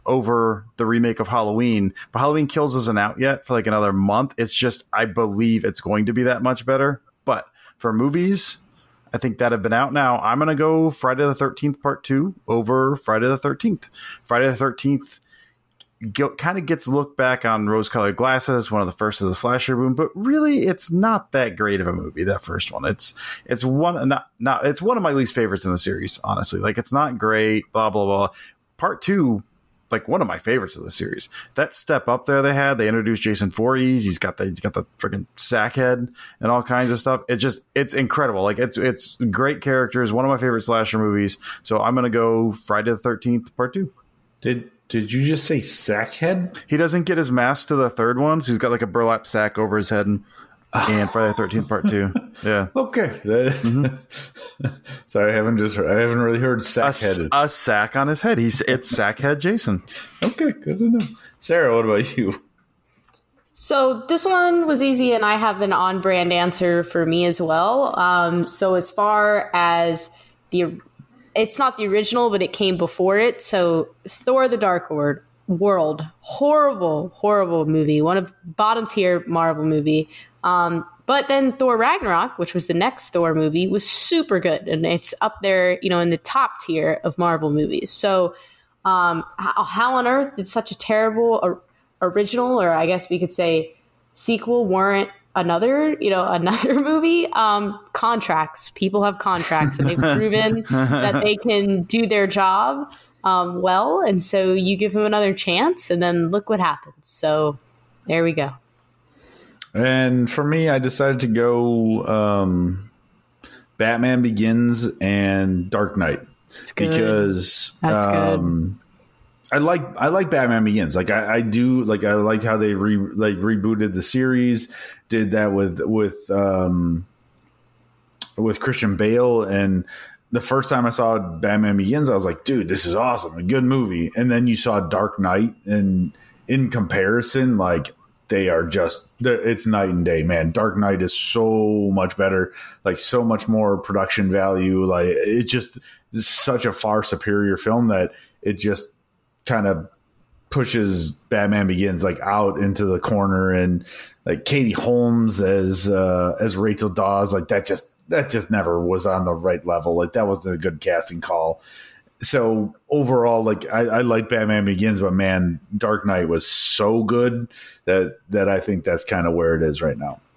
over the remake of Halloween. But Halloween Kills isn't out yet for like another month. It's just, I believe it's going to be that much better. But for movies, I think that have been out now. I'm going to go Friday the thirteenth Part two over Friday the thirteenth. Friday the thirteenth kind of gets looked back on rose-colored glasses, one of the first of the slasher boom, but really it's not that great of a movie, that first one. It's it's one not not it's one of my least favorites in the series, honestly. Like, it's not great, blah blah blah. Part two, like, one of my favorites of the series. That step up there they had, they introduced Jason Voorhees. He's got the he's got the freaking sack head and all kinds of stuff. It just it's incredible. Like, it's it's great characters. One of my favorite slasher movies. So I'm gonna go Friday the thirteenth Part two. Did Did you just say sackhead? He doesn't get his mask to the third one, so he's got like a burlap sack over his head. And, and Friday the thirteenth Part two. Yeah. Okay. Mm-hmm. Sorry, I haven't just heard, I haven't really heard sackheaded. A, a sack on his head. He's it's sackhead Jason. Okay, good to know. Sarah, what about you? So this one was easy, and I have an on-brand answer for me as well. Um, so as far as the It's not the original, but it came before it. So Thor the Dark World, World horrible, horrible movie. One of bottom tier Marvel movie. Um, but then Thor Ragnarok, which was the next Thor movie, was super good. And it's up there, you know, in the top tier of Marvel movies. So um, how, how on earth did such a terrible or, original, or I guess we could say sequel, warrant another, you know, another movie? Um, contracts. People have contracts, and they've proven that they can do their job um, well. And so you give them another chance, and then look what happens. So there we go. And for me, I decided to go um, Batman Begins and Dark Knight because That's um, good. I like I like Batman Begins. Like I, I do like I liked how they re, like rebooted the series. Did that with with um, with Christian Bale, and the first time I saw Batman Begins, I was like, dude, this is awesome, a good movie. And then you saw Dark Knight, and in comparison, like they are just it's night and day, man. Dark Knight is so much better, like so much more production value. Like it just is such a far superior film that it just kind of pushes Batman Begins like out into the corner, and like Katie Holmes as uh, as Rachel Dawes, like that just that just never was on the right level. Like that wasn't a good casting call. So overall, like I, I like Batman Begins, but man, Dark Knight was so good that that I think that's kind of where it is right now.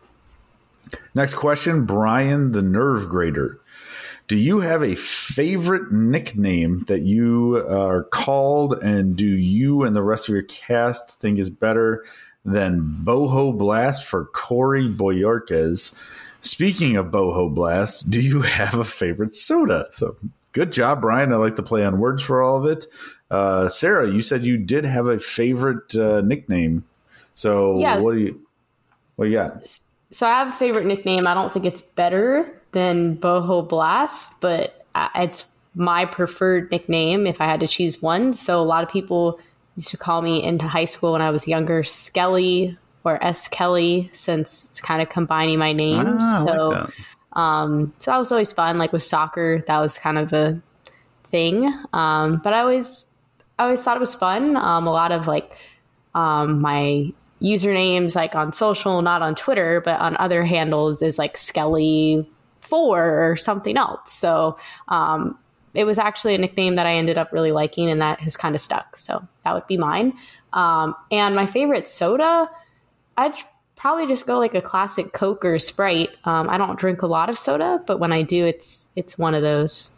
Next question, Brian the Nerve Grader. Do you have a favorite nickname that you are called, and do you and the rest of your cast think is better than Boho Blast for Corey Boyorquez? Speaking of Boho Blast, do you have a favorite soda? So good job, Brian. I like to play on words for all of it. Uh, Sarah, you said you did have a favorite uh, nickname. So yes. what do you what do you got? So I have a favorite nickname. I don't think it's better than Boho Blast, but it's my preferred nickname if I had to choose one. So a lot of people used to call me into high school when I was younger Skelly or S. Kelly, since it's kind of combining my names. Ah, I so, like that. um, so that was always fun. Like with soccer, that was kind of a thing. Um, but I always, I always thought it was fun. Um, a lot of like um, my usernames, like on social, not on Twitter, but on other handles, is like Skelly Four or something else. So um, it was actually a nickname that I ended up really liking, and that has kind of stuck. So that would be mine. Um, and my favorite soda, I'd probably just go like a classic Coke or Sprite. Um, I don't drink a lot of soda, but when I do, it's it's one of those.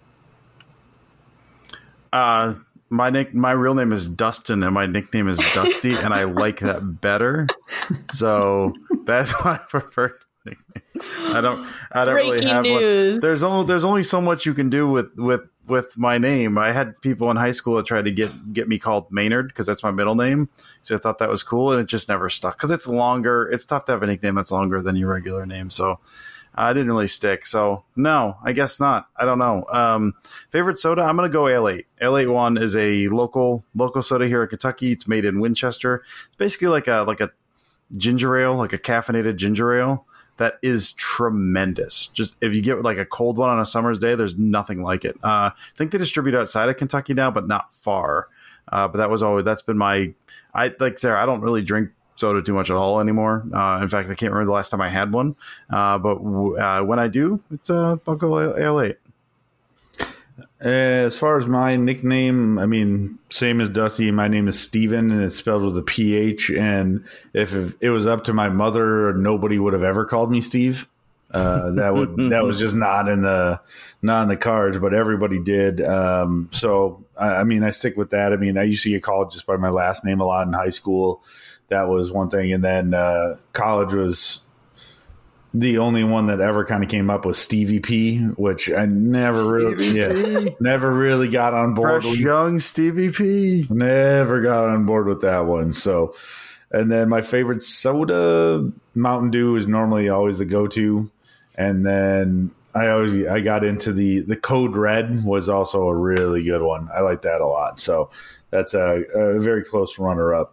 Uh, my nick, my real name is Dustin, and my nickname is Dusty, and I like that better. So that's why I prefer. I don't. I don't Breaking really have news. one. There's only there's only so much you can do with with with my name. I had people in high school that tried to get get me called Maynard because that's my middle name. So I thought that was cool, and it just never stuck because it's longer. It's tough to have a nickname that's longer than your regular name. So I didn't really stick. So no, I guess not. I don't know. Um, favorite soda? I'm gonna go Ale eight. Ale eight one is a local local soda here in Kentucky. It's made in Winchester. It's basically like a like a ginger ale, like a caffeinated ginger ale. That is tremendous. Just if you get like a cold one on a summer's day, there's nothing like it. Uh, I think they distribute outside of Kentucky now, but not far. Uh, but that was always, that's been my, I like Sarah, I don't really drink soda too much at all anymore. Uh, in fact, I can't remember the last time I had one. Uh, but uh, when I do, it's uh, I'll go A L eight. As far as my nickname, I mean, same as Dusty. My name is Steven, and it's spelled with a P H. And if it was up to my mother, nobody would have ever called me Steve. Uh, that would that was just not in the not in the cards, but everybody did. Um, so I, I mean, I stick with that. I mean, I used to get called just by my last name a lot in high school. That was one thing, and then uh, college was the only one that ever kind of came up with Stevie P, which I never really, yeah, never really got on board. Fresh with. Young Stevie P. Never got on board with that one. So, and then my favorite soda, Mountain Dew, is normally always the go-to. And then I always I got into the the Code Red was also a really good one. I like that a lot. So that's a, a very close runner-up.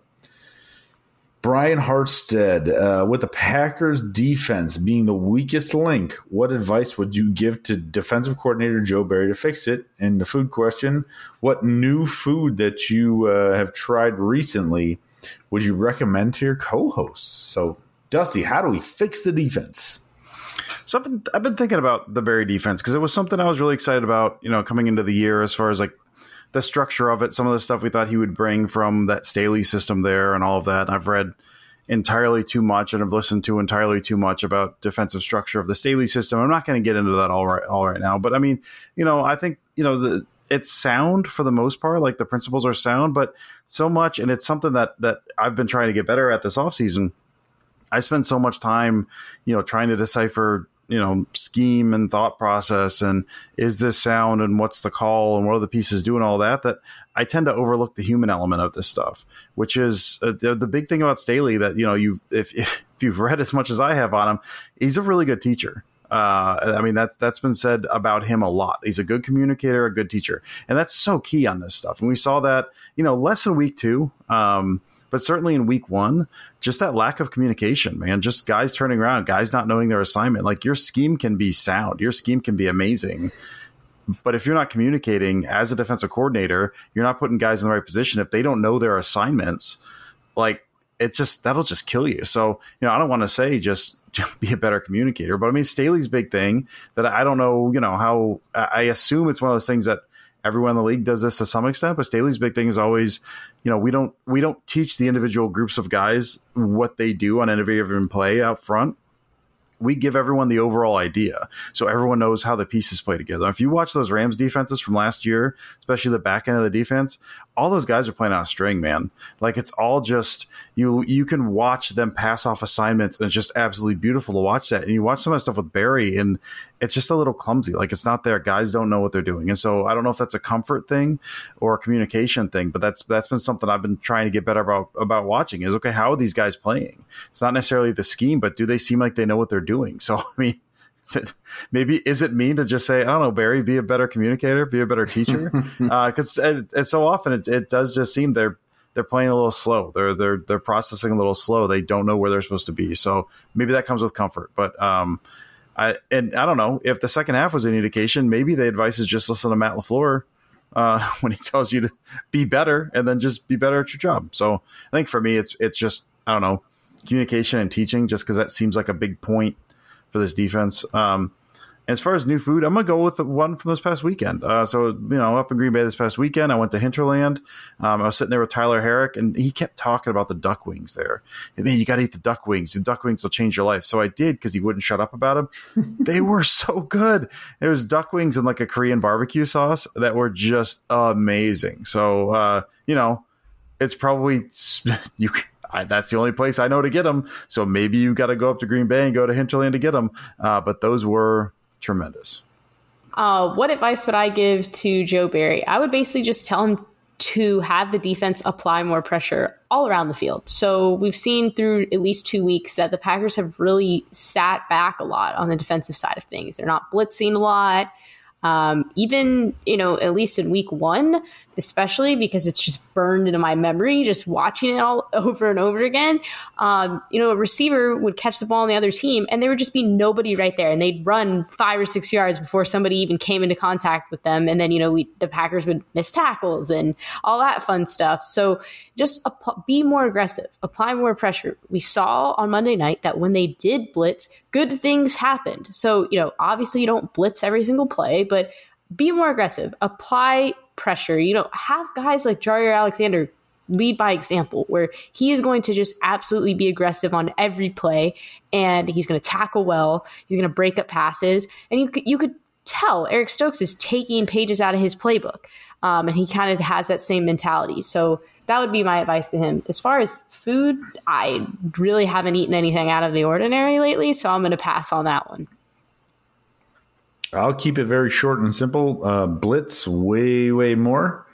Brian Hartstead, uh, with the Packers defense being the weakest link, what advice would you give to defensive coordinator Joe Barry to fix it? And the food question, what new food that you uh, have tried recently would you recommend to your co-hosts? So, Dusty, how do we fix the defense? So I've been, I've been thinking about the Barry defense because it was something I was really excited about, you know, coming into the year as far as like the structure of it, some of the stuff we thought he would bring from that Staley system there and all of that. And I've read entirely too much and I've listened to entirely too much about defensive structure of the Staley system. I'm not going to get into that all right, all right now, but I mean, you know, I think, you know, the, it's sound for the most part, like the principles are sound, but so much. And it's something that, that I've been trying to get better at this offseason. I spend so much time, you know, trying to decipher, you know, scheme and thought process and is this sound and what's the call and what are the pieces doing, all that, that I tend to overlook the human element of this stuff, which is uh, the, the big thing about Staley that, you know, you've, if, if you've read as much as I have on him, he's a really good teacher. Uh, I mean, that, that's been said about him a lot. He's a good communicator, a good teacher. And that's so key on this stuff. And we saw that, you know, less in week two, um, but certainly in week one, just that lack of communication, man, just guys turning around, guys not knowing their assignment. Like your scheme can be sound, your scheme can be amazing. But if you're not communicating as a defensive coordinator, you're not putting guys in the right position. If they don't know their assignments, like it just, that'll just kill you. So, you know, I don't want to say just, just be a better communicator, but I mean, Staley's big thing that I don't know, you know, how I assume it's one of those things that everyone in the league does this to some extent, but Staley's big thing is always, you know, we don't we don't teach the individual groups of guys what they do on any given play out front. We give everyone the overall idea, so everyone knows how the pieces play together. If you watch those Rams defenses from last year, especially the back end of the defense, all those guys are playing on a string, man. Like it's all just you. You can watch them pass off assignments, and it's just absolutely beautiful to watch that. And you watch some of the stuff with Barry, and it's just a little clumsy. Like it's not there. Guys don't know what they're doing, and so I don't know if that's a comfort thing or a communication thing. But that's that's been something I've been trying to get better about about watching. Is okay, how are these guys playing? It's not necessarily the scheme, but do they seem like they know what they're doing? So I mean. Is it, maybe is it mean to just say, I don't know, Barry, be a better communicator, be a better teacher? Because uh, it, it's so often it, it does just seem they're they're playing a little slow. They're they're they're processing a little slow. They don't know where they're supposed to be. So maybe that comes with comfort. But um, I and I don't know if the second half was any indication. Maybe the advice is just listen to Matt LaFleur uh, when he tells you to be better, and then just be better at your job. So I think for me, it's it's just I don't know communication and teaching, just because that seems like a big point for this defense. Um, as far as new food, I'm going to go with the one from this past weekend. Uh, so, you know, up in Green Bay this past weekend, I went to Hinterland. Um, I was sitting there with Tyler Herrick, and he kept talking about the duck wings there. And, man, you got to eat the duck wings. The duck wings will change your life. So I did because he wouldn't shut up about them. They were so good. It was duck wings and like a Korean barbecue sauce that were just amazing. So, uh, you know, it's probably you. I, that's the only place I know to get them. So maybe you got to go up to Green Bay and go to Hinterland to get them. Uh, but those were tremendous. Uh, what advice would I give to Joe Barry? I would basically just tell him to have the defense apply more pressure all around the field. So we've seen through at least two weeks that the Packers have really sat back a lot on the defensive side of things. They're not blitzing a lot. Um, even, you know, at least in week one, especially because it's just burned into my memory, just watching it all over and over again. Um, you know, a receiver would catch the ball on the other team and there would just be nobody right there. And they'd run five or six yards before somebody even came into contact with them. And then, you know, we, the Packers would miss tackles and all that fun stuff. So just ap- be more aggressive, apply more pressure. We saw on Monday night that when they did blitz, good things happened. So, you know, obviously you don't blitz every single play, but be more aggressive, apply pressure. You know, have guys like Jaire Alexander lead by example, where he is going to just absolutely be aggressive on every play, and he's going to tackle well. He's going to break up passes, and you could, you could tell Eric Stokes is taking pages out of his playbook, um, and he kind of has that same mentality. So that would be my advice to him. As far as food, I really haven't eaten anything out of the ordinary lately, so I'm going to pass on that one. I'll keep it very short and simple. Uh, blitz way, way more.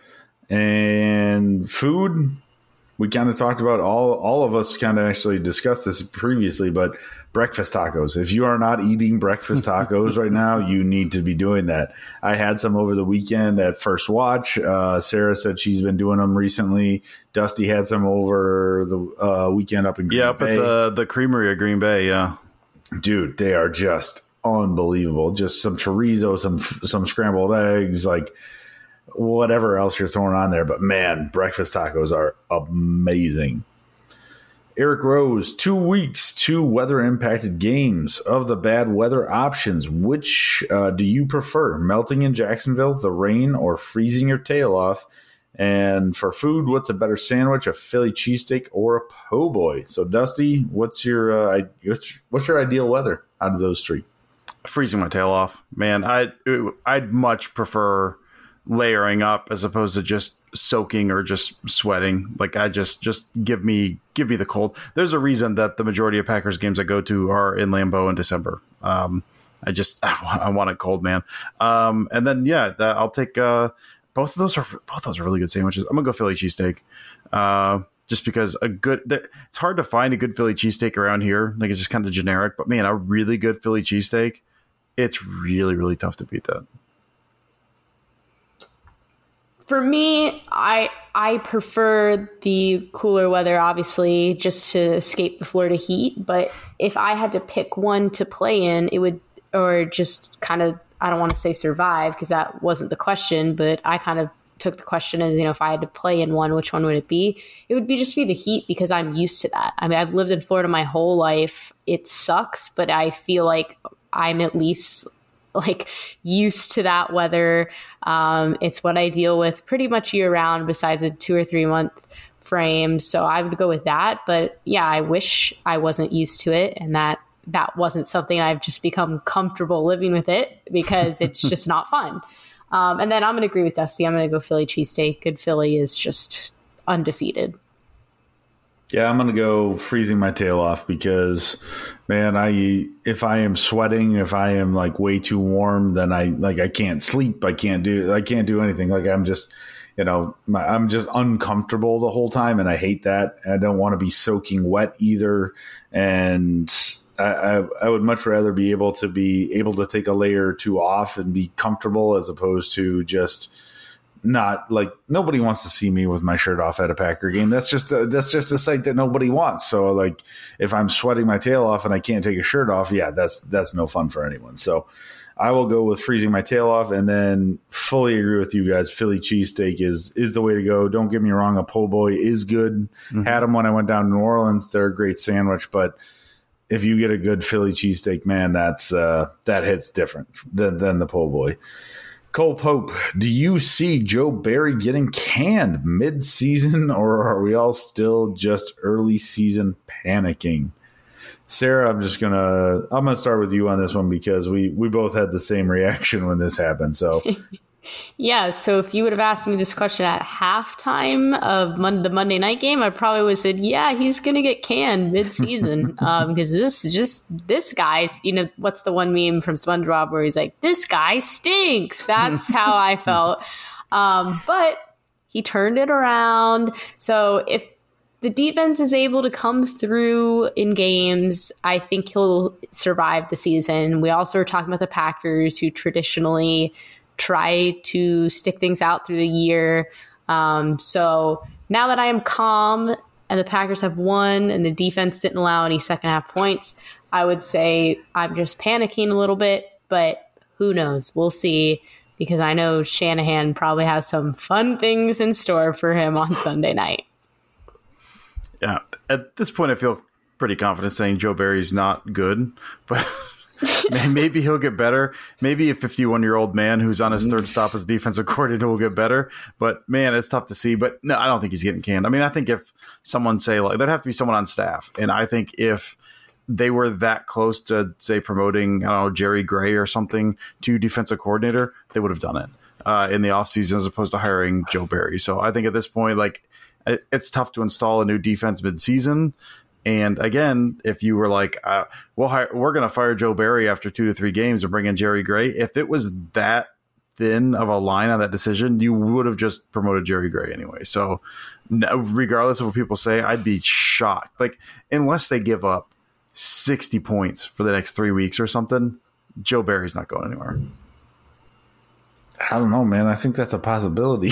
And food, we kind of talked about, all all of us kind of actually discussed this previously, but breakfast tacos. If you are not eating breakfast tacos right now, you need to be doing that. I had some over the weekend at First Watch. Uh, Sarah said she's been doing them recently. Dusty had some over the uh, weekend up in Green yeah, Bay. Yeah, up at the, the Creamery of Green Bay, yeah. Dude, they are just unbelievable. Just some chorizo, some some scrambled eggs, like whatever else you're throwing on there. But man, breakfast tacos are amazing. Eric Rose, two weeks, two weather impacted games. Of the bad weather options, which uh, do you prefer? Melting in Jacksonville, the rain, or freezing your tail off? And for food, what's a better sandwich, a Philly cheesesteak or a po' boy? So Dusty, what's your uh, what's your ideal weather out of those three? Freezing my tail off, man. I I'd much prefer layering up as opposed to just soaking or just sweating. Like I just just give me give me the cold. There's a reason that the majority of Packers games I go to are in Lambeau in December. Um, I just I want, I want it cold, man. Um, and then yeah, that, I'll take uh, both of those are both of those are really good sandwiches. I'm gonna go Philly cheesesteak. Uh, Just because a good, it's hard to find a good Philly cheesesteak around here. Like it's just kind of generic, but man, a really good Philly cheesesteak, it's really, really tough to beat that. For me, I I prefer the cooler weather, obviously, just to escape the Florida heat. But if I had to pick one to play in, it would, or just kind of, I don't want to say survive because that wasn't the question, but I kind of took the question as, you know, if I had to play in one, which one would it be? It would be just be the heat because I'm used to that. I mean, I've lived in Florida my whole life. It sucks, but I feel like I'm at least like used to that weather. Um, it's what I deal with pretty much year round besides a two or three month frame. So I would go with that. But yeah, I wish I wasn't used to it and that that wasn't something I've just become comfortable living with it because it's just not fun. Um, and then I'm going to agree with Dusty. I'm going to go Philly cheesesteak. Good Philly is just undefeated. Yeah, I'm going to go freezing my tail off because, man, I if I am sweating, if I am like way too warm, then I like I can't sleep. I can't do I can't do anything. Like I'm just, you know, my, I'm just uncomfortable the whole time, and I hate that. I don't want to be soaking wet either, and I, I, I would much rather be able to be able to take a layer or two off and be comfortable as opposed to just not like nobody wants to see me with my shirt off at a Packer game. That's just a, that's just a sight that nobody wants. So like if I'm sweating my tail off and I can't take a shirt off, yeah, that's that's no fun for anyone. So I will go with freezing my tail off, and then fully agree with you guys. Philly cheesesteak is is the way to go. Don't get me wrong, a po' boy is good. Mm-hmm. Had them when I went down to New Orleans. They're a great sandwich, but if you get a good Philly cheesesteak, man, that's uh, that hits different than, than the po' boy. Cole Pope, do you see Joe Barry getting canned mid-season, or are we all still just early season panicking? Sarah, I'm just gonna I'm gonna start with you on this one because we we both had the same reaction when this happened. So. Yeah, so if you would have asked me this question at halftime of Mon- the Monday night game, I probably would have said, yeah, he's going to get canned mid-season um, because this is just, this guy's, you know, what's the one meme from SpongeBob where he's like, this guy stinks. That's how I felt. Um, but he turned it around. So if the defense is able to come through in games, I think he'll survive the season. We also are talking about the Packers, who traditionally try to stick things out through the year. Um, so now that I am calm and the Packers have won and the defense didn't allow any second half points, I would say I'm just panicking a little bit, but who knows? We'll see, because I know Shanahan probably has some fun things in store for him on Sunday night. Yeah, at this point, I feel pretty confident saying Joe Barry's not good, but maybe he'll get better. Maybe a fifty-one-year-old man who's on his third stop as defensive coordinator will get better. But, man, it's tough to see. But, no, I don't think he's getting canned. I mean, I think if someone say, like, there'd have to be someone on staff. And I think if they were that close to, say, promoting, I don't know, Jerry Gray or something to defensive coordinator, they would have done it uh, in the offseason as opposed to hiring Joe Barry. So I think at this point, like, it, it's tough to install a new defense midseason. And again, if you were like, uh, we'll hire, we're going to fire Joe Barry after two to three games and bring in Jerry Gray, if it was that thin of a line on that decision, you would have just promoted Jerry Gray anyway. So no, regardless of what people say, I'd be shocked. Like, unless they give up sixty points for the next three weeks or something, Joe Barry's not going anywhere. I don't know, man. I think that's a possibility.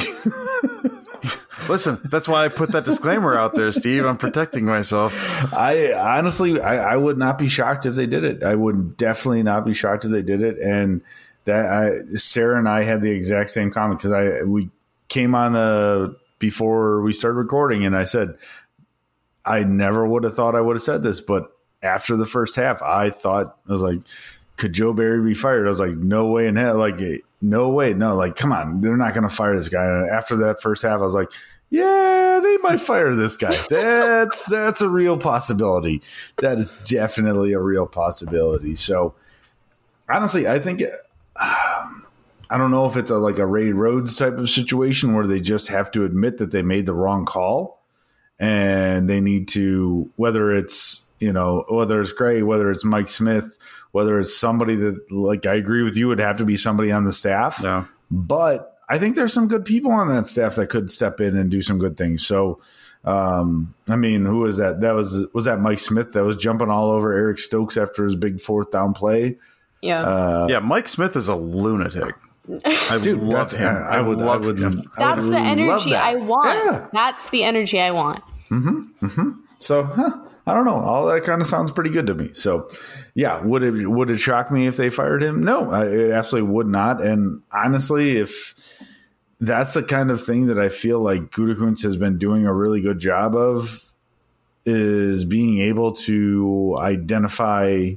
Listen, that's why I put that disclaimer out there, Steve. I'm protecting myself. I honestly, I, I would not be shocked if they did it. I would definitely not be shocked if they did it. And that I, Sarah and I had the exact same comment, because I we came on the before we started recording, and I said I never would have thought I would have said this, but after the first half, I thought, I was like, could Joe Barry be fired? I was like, no way in hell. Like, no way. No, like, come on. They're not going to fire this guy. And after that first half, I was like, yeah, they might fire this guy. That's that's a real possibility. That is definitely a real possibility. So, honestly, I think um, I don't know if it's a, like a Ray Rhodes type of situation where they just have to admit that they made the wrong call, and they need to, whether it's, you know, whether it's Gray, whether it's Mike Smith, whether it's somebody that, like, I agree with you, would have to be somebody on the staff. Yeah. But I think there's some good people on that staff that could step in and do some good things. So, um, I mean, who was that? That was was that Mike Smith that was jumping all over Eric Stokes after his big fourth down play? Yeah, uh, yeah. Mike Smith is a lunatic. I Dude, love him. I, I would love him. That's would the energy that. I want. Yeah. That's the energy I want. Mm-hmm. Mm-hmm. So, huh, I don't know. All that kind of sounds pretty good to me. So, yeah, would it would it shock me if they fired him? No, it absolutely would not. And honestly, if that's the kind of thing that I feel like Gutekunst has been doing a really good job of, is being able to identify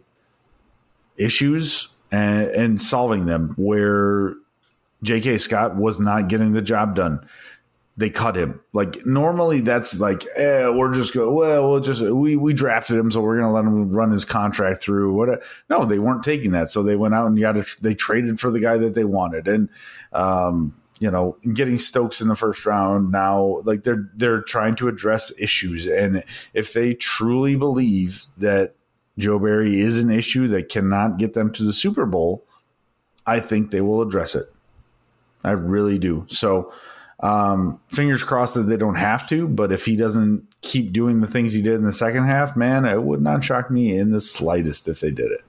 issues and, and solving them, where J K. Scott was not getting the job done. They cut him. Like, normally that's like, eh, we're just go. Well, we'll just we we drafted him, so we're gonna let him run his contract through. What? No, they weren't taking that, so they went out and got a, they traded for the guy that they wanted, and um, you know, getting Stokes in the first round now, like they're they're trying to address issues, and if they truly believe that Joe Barry is an issue that cannot get them to the Super Bowl, I think they will address it. I really do. So. Um, fingers crossed that they don't have to, but if he doesn't keep doing the things he did in the second half, man, it would not shock me in the slightest if they did it.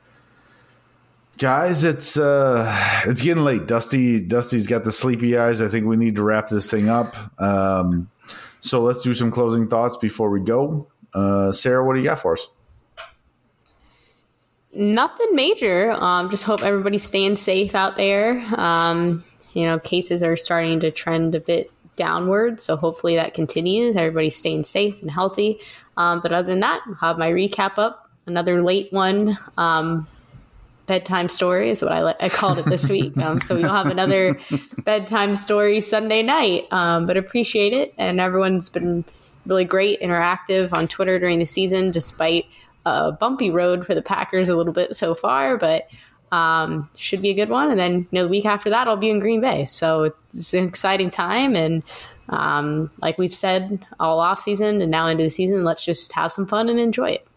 Guys, it's uh, it's getting late. Dusty, Dusty's got the sleepy eyes. I think we need to wrap this thing up. Um, so let's do some closing thoughts before we go. Uh, Sarah, what do you got for us? Nothing major. Um, just hope everybody's staying safe out there. Um, You know, cases are starting to trend a bit downward, so hopefully that continues. Everybody's staying safe and healthy. Um, but other than that, I'll have my recap up. Another late one. Um, bedtime story is what I, I called it this week. Um, so we'll have another bedtime story Sunday night. Um, but appreciate it. And everyone's been really great, interactive on Twitter during the season, despite a bumpy road for the Packers a little bit so far. But Um, should be a good one. And then, you know, the week after that, I'll be in Green Bay. So it's an exciting time. And um, like we've said all off season and now into the season, let's just have some fun and enjoy it.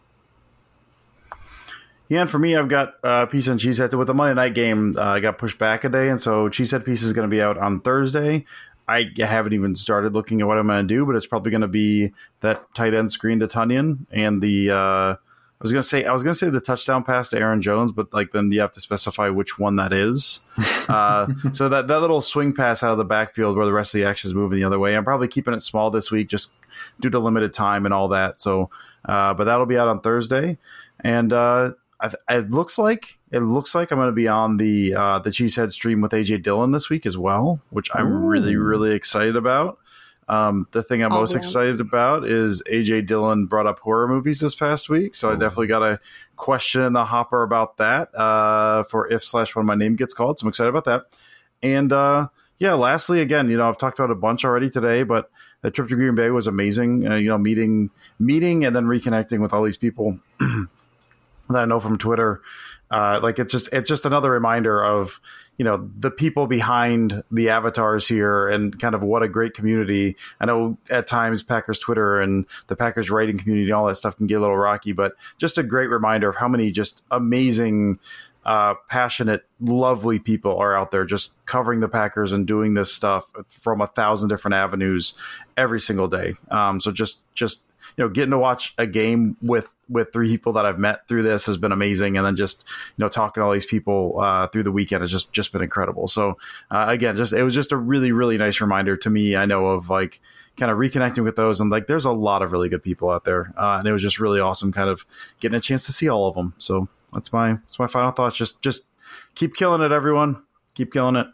Yeah, and for me, I've got uh, Pizza and Cheesehead. With the Monday night game, uh, I got pushed back a day. And so Cheesehead Pizza is going to be out on Thursday. I haven't even started looking at what I'm going to do, but it's probably going to be that tight end screen to Tunyon and the uh, I was gonna say I was gonna say the touchdown pass to Aaron Jones, but like then you have to specify which one that is. uh, so that that little swing pass out of the backfield where the rest of the action is moving the other way. I'm probably keeping it small this week just due to limited time and all that. So, uh, but that'll be out on Thursday, and uh, I, it looks like it looks like I'm going to be on the uh, the Cheesehead stream with A J Dillon this week as well, which I'm Ooh. really really excited about. Um, the thing I'm oh, most yeah. excited about is A J Dillon brought up horror movies this past week, so oh. I definitely got a question in the hopper about that uh, for if slash when my name gets called. So I'm excited about that. And uh, yeah, lastly, again, you know, I've talked about a bunch already today, but the trip to Green Bay was amazing. Uh, you know, meeting, meeting, and then reconnecting with all these people that I know from Twitter. Uh, like it's just it's just another reminder of, you know, the people behind the avatars here and kind of what a great community. I know at times Packers Twitter and the Packers writing community, all that stuff can get a little rocky, but just a great reminder of how many just amazing, uh, passionate, lovely people are out there just covering the Packers and doing this stuff from a thousand different avenues every single day. Um, so just just you know, getting to watch a game with with three people that I've met through this has been amazing. And then just, you know, talking to all these people uh, through the weekend has just, just been incredible. So uh, again, just, it was just a really, really nice reminder to me. I know of like kind of reconnecting with those, and like, there's a lot of really good people out there. Uh, and it was just really awesome kind of getting a chance to see all of them. So that's my, that's my final thoughts. Just, just keep killing it, everyone. Keep killing it.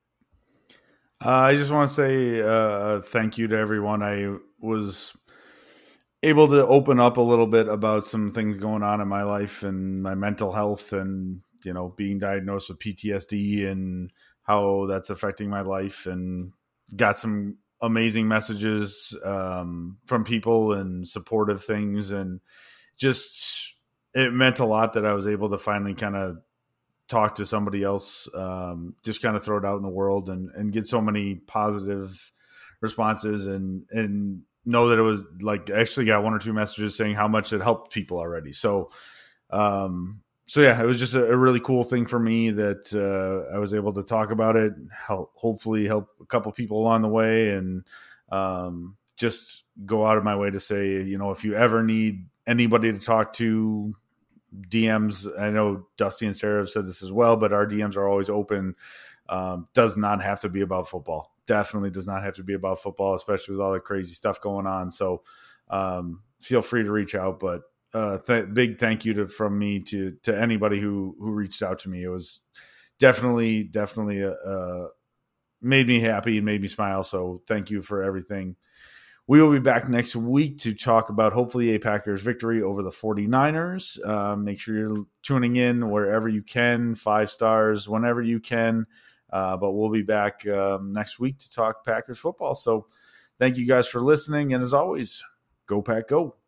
Uh, I just want to say uh, thank you to everyone. I was able to open up a little bit about some things going on in my life and my mental health, and, you know, being diagnosed with P T S D and how that's affecting my life, and got some amazing messages um, from people and supportive things. And just, it meant a lot that I was able to finally kind of talk to somebody else, um, just kind of throw it out in the world and, and get so many positive responses, and, and, know that it was like, actually got one or two messages saying how much it helped people already. So, um, so yeah, it was just a, a really cool thing for me that, uh, I was able to talk about it, help, hopefully help a couple people along the way, and, um, just go out of my way to say, you know, if you ever need anybody to talk to, D Ms, I know Dusty and Sarah have said this as well, but our D Ms are always open. Um, does not have to be about football. Definitely does not have to be about football, especially with all the crazy stuff going on. So um, feel free to reach out. But uh, th- big thank you to from me to to anybody who who reached out to me. It was definitely definitely a, a made me happy and made me smile. So thank you for everything. We will be back next week to talk about hopefully a Packers victory over the 49ers. Uh, make sure you're tuning in wherever you can, five stars whenever you can. Uh, but we'll be back um, next week to talk Packers football. So thank you guys for listening. And as always, go Pack, go.